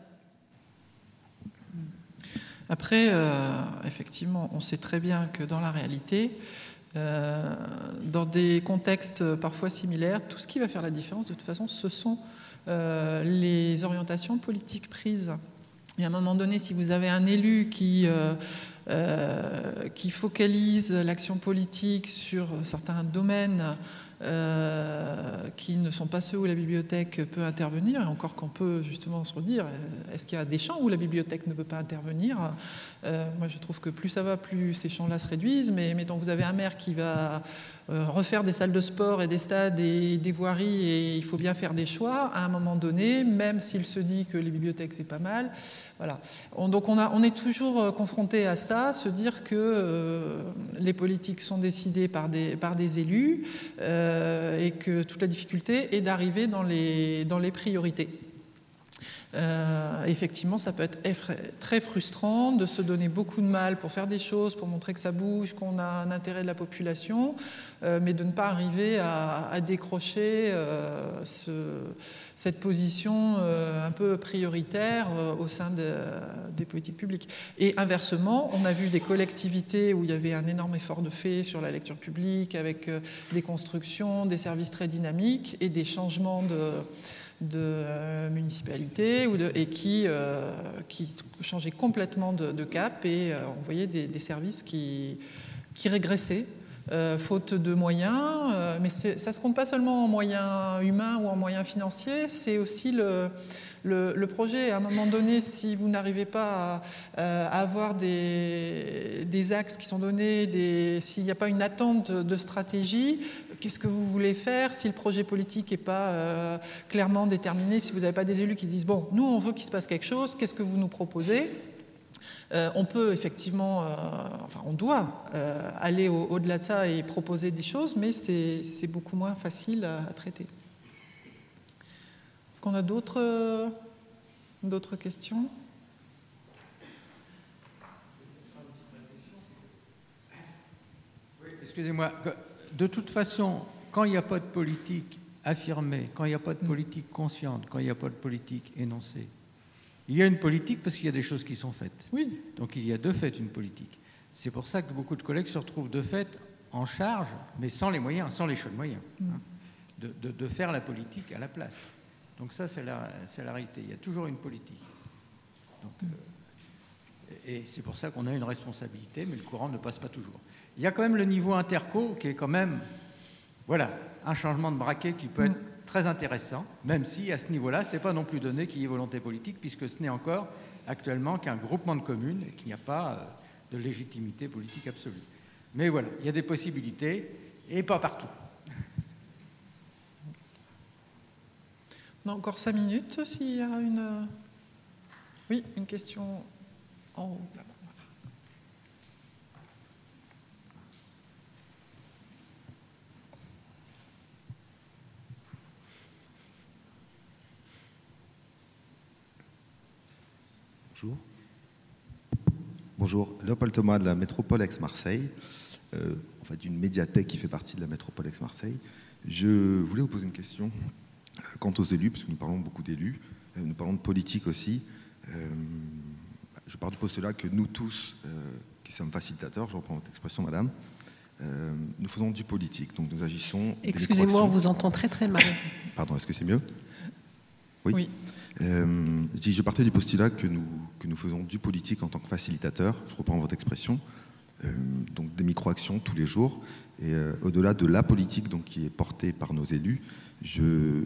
Après, euh, effectivement, on sait très bien que dans la réalité, euh, dans des contextes parfois similaires, tout ce qui va faire la différence, de toute façon, ce sont euh, les orientations politiques prises. Et à un moment donné, si vous avez un élu qui, euh, euh, qui focalise l'action politique sur certains domaines euh, qui ne sont pas ceux où la bibliothèque peut intervenir, et encore qu'on peut justement se redire, est-ce qu'il y a des champs où la bibliothèque ne peut pas intervenir ? euh, Moi, je trouve que plus ça va, plus ces champs-là se réduisent, mais, mais donc vous avez un maire qui va Euh, refaire des salles de sport et des stades et des voiries, et il faut bien faire des choix à un moment donné, même s'il se dit que les bibliothèques c'est pas mal. Voilà. On, donc on, a, on est toujours confronté à ça, se dire que euh, les politiques sont décidées par des, par des élus euh, et que toute la difficulté est d'arriver dans les, dans les priorités. Euh, effectivement, ça peut être effra- très frustrant de se donner beaucoup de mal pour faire des choses, pour montrer que ça bouge, qu'on a un intérêt de la population, euh, mais de ne pas arriver à, à décrocher euh, ce, cette position euh, un peu prioritaire euh, au sein de, des politiques publiques. Et inversement, on a vu des collectivités où il y avait un énorme effort de fait sur la lecture publique, avec euh, des constructions, des services très dynamiques et des changements de de euh, municipalités ou de, et qui, euh, qui changeaient complètement de, de cap, et euh, on voyait des, des services qui, qui régressait, euh, faute de moyens. Euh, mais ça ne se compte pas seulement en moyens humains ou en moyens financiers, c'est aussi le, le, le projet. À un moment donné, si vous n'arrivez pas à, à avoir des, des axes qui sont donnés, des, s'il n'y a pas une attente de, de stratégie, qu'est-ce que vous voulez faire si le projet politique n'est pas euh, clairement déterminé, si vous n'avez pas des élus qui disent « bon, nous, on veut qu'il se passe quelque chose, qu'est-ce que vous nous proposez ?» Euh, on peut effectivement, euh, enfin on doit euh, aller au, au-delà de ça et proposer des choses, mais c'est, c'est beaucoup moins facile à, à traiter. Est-ce qu'on a d'autres, euh, d'autres questions ? Oui, excusez-moi. De toute façon, quand il n'y a pas de politique affirmée, quand il n'y a pas de politique consciente, quand il n'y a pas de politique énoncée, il y a une politique parce qu'il y a des choses qui sont faites. Oui. Donc il y a de fait une politique. C'est pour ça que beaucoup de collègues se retrouvent de fait en charge, mais sans les moyens, sans les chauds moyens, mm. hein, de, de, de faire la politique à la place. Donc ça, c'est la, c'est la réalité. Il y a toujours une politique. Donc, euh, et c'est pour ça qu'on a une responsabilité, mais le courant ne passe pas toujours. Il y a quand même le niveau interco qui est quand même, voilà, un changement de braquet qui peut être très intéressant, même si à ce niveau-là, ce n'est pas non plus donné qu'il y ait volonté politique, puisque ce n'est encore actuellement qu'un groupement de communes et qu'il n'y a pas de légitimité politique absolue. Mais voilà, il y a des possibilités, et pas partout. On a encore cinq minutes, s'il y a une... Oui, une question en haut, là-bas. Bonjour. Bonjour, Léopold Thomas de la métropole Aix-Marseille, euh, en fait d'une médiathèque qui fait partie de la métropole Aix-Marseille. Je voulais vous poser une question quant aux élus, parce que nous parlons beaucoup d'élus, euh, nous parlons de politique aussi. Euh, je pars du postulat que nous tous, euh, qui sommes facilitateurs, je reprends votre expression, madame, euh, nous faisons du politique, donc nous agissons... Excusez-moi, on vous entend très très mal. Pardon, est-ce que c'est mieux ? Oui. Oui. Euh, je, je partais du postulat que nous, que nous faisons du politique en tant que facilitateur, je reprends votre expression, euh, donc des micro-actions tous les jours, et euh, au-delà de la politique donc, qui est portée par nos élus, je,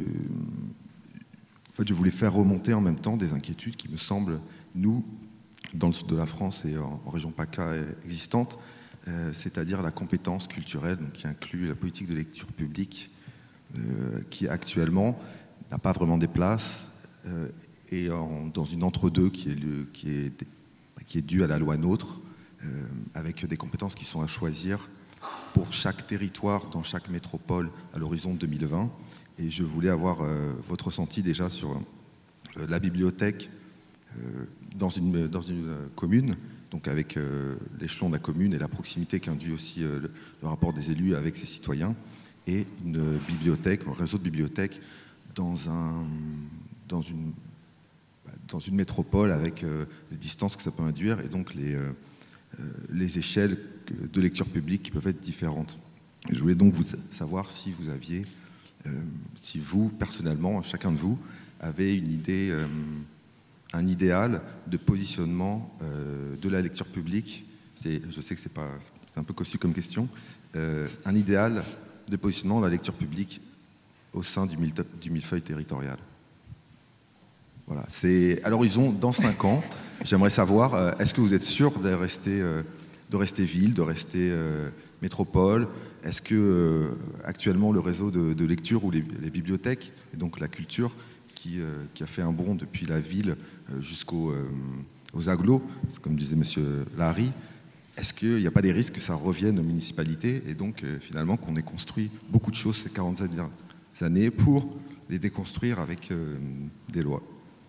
en fait, je voulais faire remonter en même temps des inquiétudes qui me semblent, nous, dans le sud de la France et en, en région PACA existante, euh, c'est-à-dire la compétence culturelle donc, qui inclut la politique de lecture publique, euh, qui actuellement n'a pas vraiment des places, Euh, et en, dans une entre-deux qui est, le, qui, est, qui est due à la loi NOTRe, euh, avec des compétences qui sont à choisir pour chaque territoire, dans chaque métropole, à l'horizon deux mille vingt. Et je voulais avoir euh, votre ressenti déjà sur euh, la bibliothèque euh, dans, une, dans une commune, donc avec euh, l'échelon de la commune et la proximité qu'induit aussi euh, le, le rapport des élus avec ses citoyens, et une bibliothèque, un réseau de bibliothèques dans un... Dans une, dans une métropole avec euh, les distances que ça peut induire et donc les, euh, les échelles de lecture publique qui peuvent être différentes. Je voulais donc vous savoir si vous aviez, euh, si vous, personnellement, chacun de vous, avez une idée, euh, un idéal de positionnement euh, de la lecture publique. C'est, je sais que c'est, pas, c'est un peu cossu comme question. Euh, un idéal de positionnement de la lecture publique au sein du, mille, du millefeuille territorial. Voilà, c'est à l'horizon dans cinq ans. J'aimerais savoir, euh, est-ce que vous êtes sûr de rester, euh, de rester ville, de rester euh, métropole ? Est-ce que euh, actuellement le réseau de, de lecture ou les, les bibliothèques, et donc la culture, qui, euh, qui a fait un bond depuis la ville euh, jusqu'aux euh, aux agglos, comme disait Monsieur Lahari, est-ce qu'il n'y a pas des risques que ça revienne aux municipalités et donc euh, finalement qu'on ait construit beaucoup de choses ces quarante années pour les déconstruire avec euh, des lois ?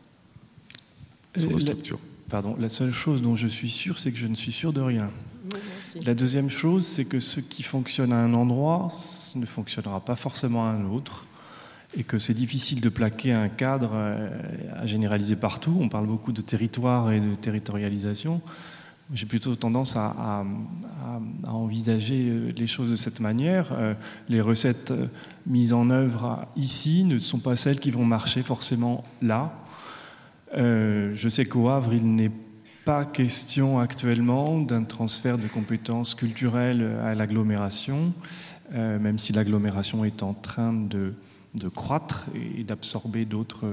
Sur nos structures. La, pardon, la seule chose dont je suis sûr, c'est que je ne suis sûr de rien. Oui, la deuxième chose, c'est que ce qui fonctionne à un endroit ne fonctionnera pas forcément à un autre, et que c'est difficile de plaquer un cadre à généraliser partout. On parle beaucoup de territoire et de territorialisation. J'ai plutôt tendance à, à, à, à envisager les choses de cette manière. Les recettes mises en œuvre ici ne sont pas celles qui vont marcher forcément là. Euh, je sais qu'au Havre, il n'est pas question actuellement d'un transfert de compétences culturelles à l'agglomération, euh, même si l'agglomération est en train de, de croître et d'absorber d'autres...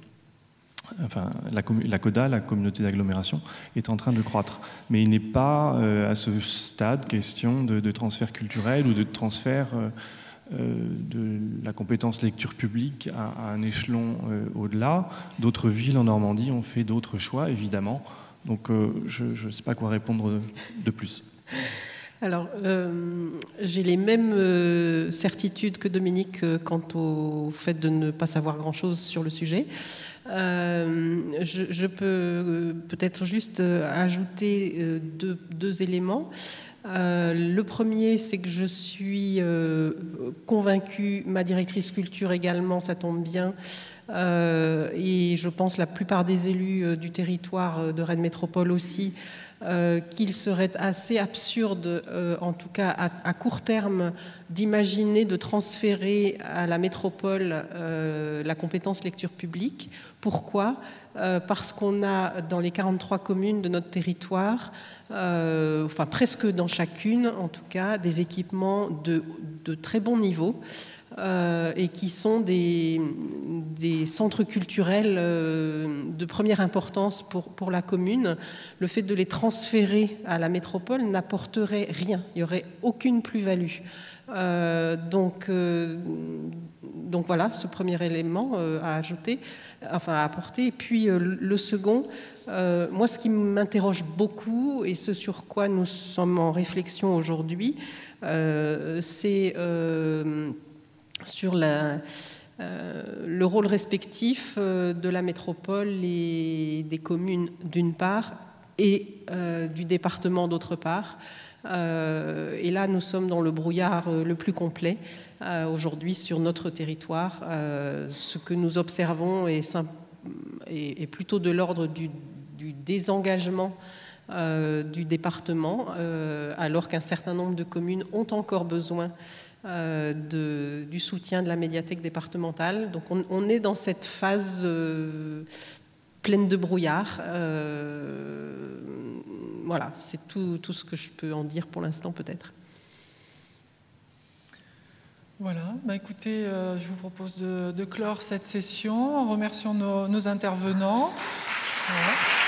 Enfin, la, la CODA, la communauté d'agglomération, est en train de croître. Mais il n'est pas euh, à ce stade question de, de transfert culturel ou de transfert euh, euh, de la compétence lecture publique à, à un échelon euh, au-delà. D'autres villes en Normandie ont fait d'autres choix, évidemment. Donc euh, je ne sais pas quoi répondre de, de plus. Alors, euh, j'ai les mêmes euh, certitudes que Dominique euh, quant au fait de ne pas savoir grand-chose sur le sujet. Euh, je, je peux euh, peut-être juste euh, ajouter euh, deux, deux éléments. Euh, le premier, c'est que je suis euh, convaincue, ma directrice culture également, ça tombe bien, euh, et je pense la plupart des élus euh, du territoire de Rennes Métropole aussi, Euh, qu'il serait assez absurde, euh, en tout cas à, à court terme, d'imaginer de transférer à la métropole euh, la compétence lecture publique. Pourquoi ? euh, Parce qu'on a dans les quarante-trois communes de notre territoire, euh, enfin presque dans chacune en tout cas, des équipements de, de très bon niveau. Euh, et qui sont des, des centres culturels euh, de première importance pour, pour la commune. Le fait de les transférer à la métropole n'apporterait rien, il n'y aurait aucune plus-value. Euh, donc, euh, donc voilà, ce premier élément euh, à ajouter, enfin à apporter. Et puis euh, le second, euh, moi ce qui m'interroge beaucoup et ce sur quoi nous sommes en réflexion aujourd'hui, euh, c'est... Euh, sur la, euh, le rôle respectif euh, de la métropole et des communes d'une part et euh, du département d'autre part. Euh, et là, nous sommes dans le brouillard euh, le plus complet euh, aujourd'hui sur notre territoire. Euh, ce que nous observons est, simple, est, est plutôt de l'ordre du, du désengagement euh, du département, euh, alors qu'un certain nombre de communes ont encore besoin Euh, de, du soutien de la médiathèque départementale. Donc on, on est dans cette phase euh, pleine de brouillard. Euh, voilà, c'est tout, tout ce que je peux en dire pour l'instant peut-être. Voilà, bah écoutez, euh, je vous propose de, de clore cette session en remerciant nos, nos intervenants. Voilà.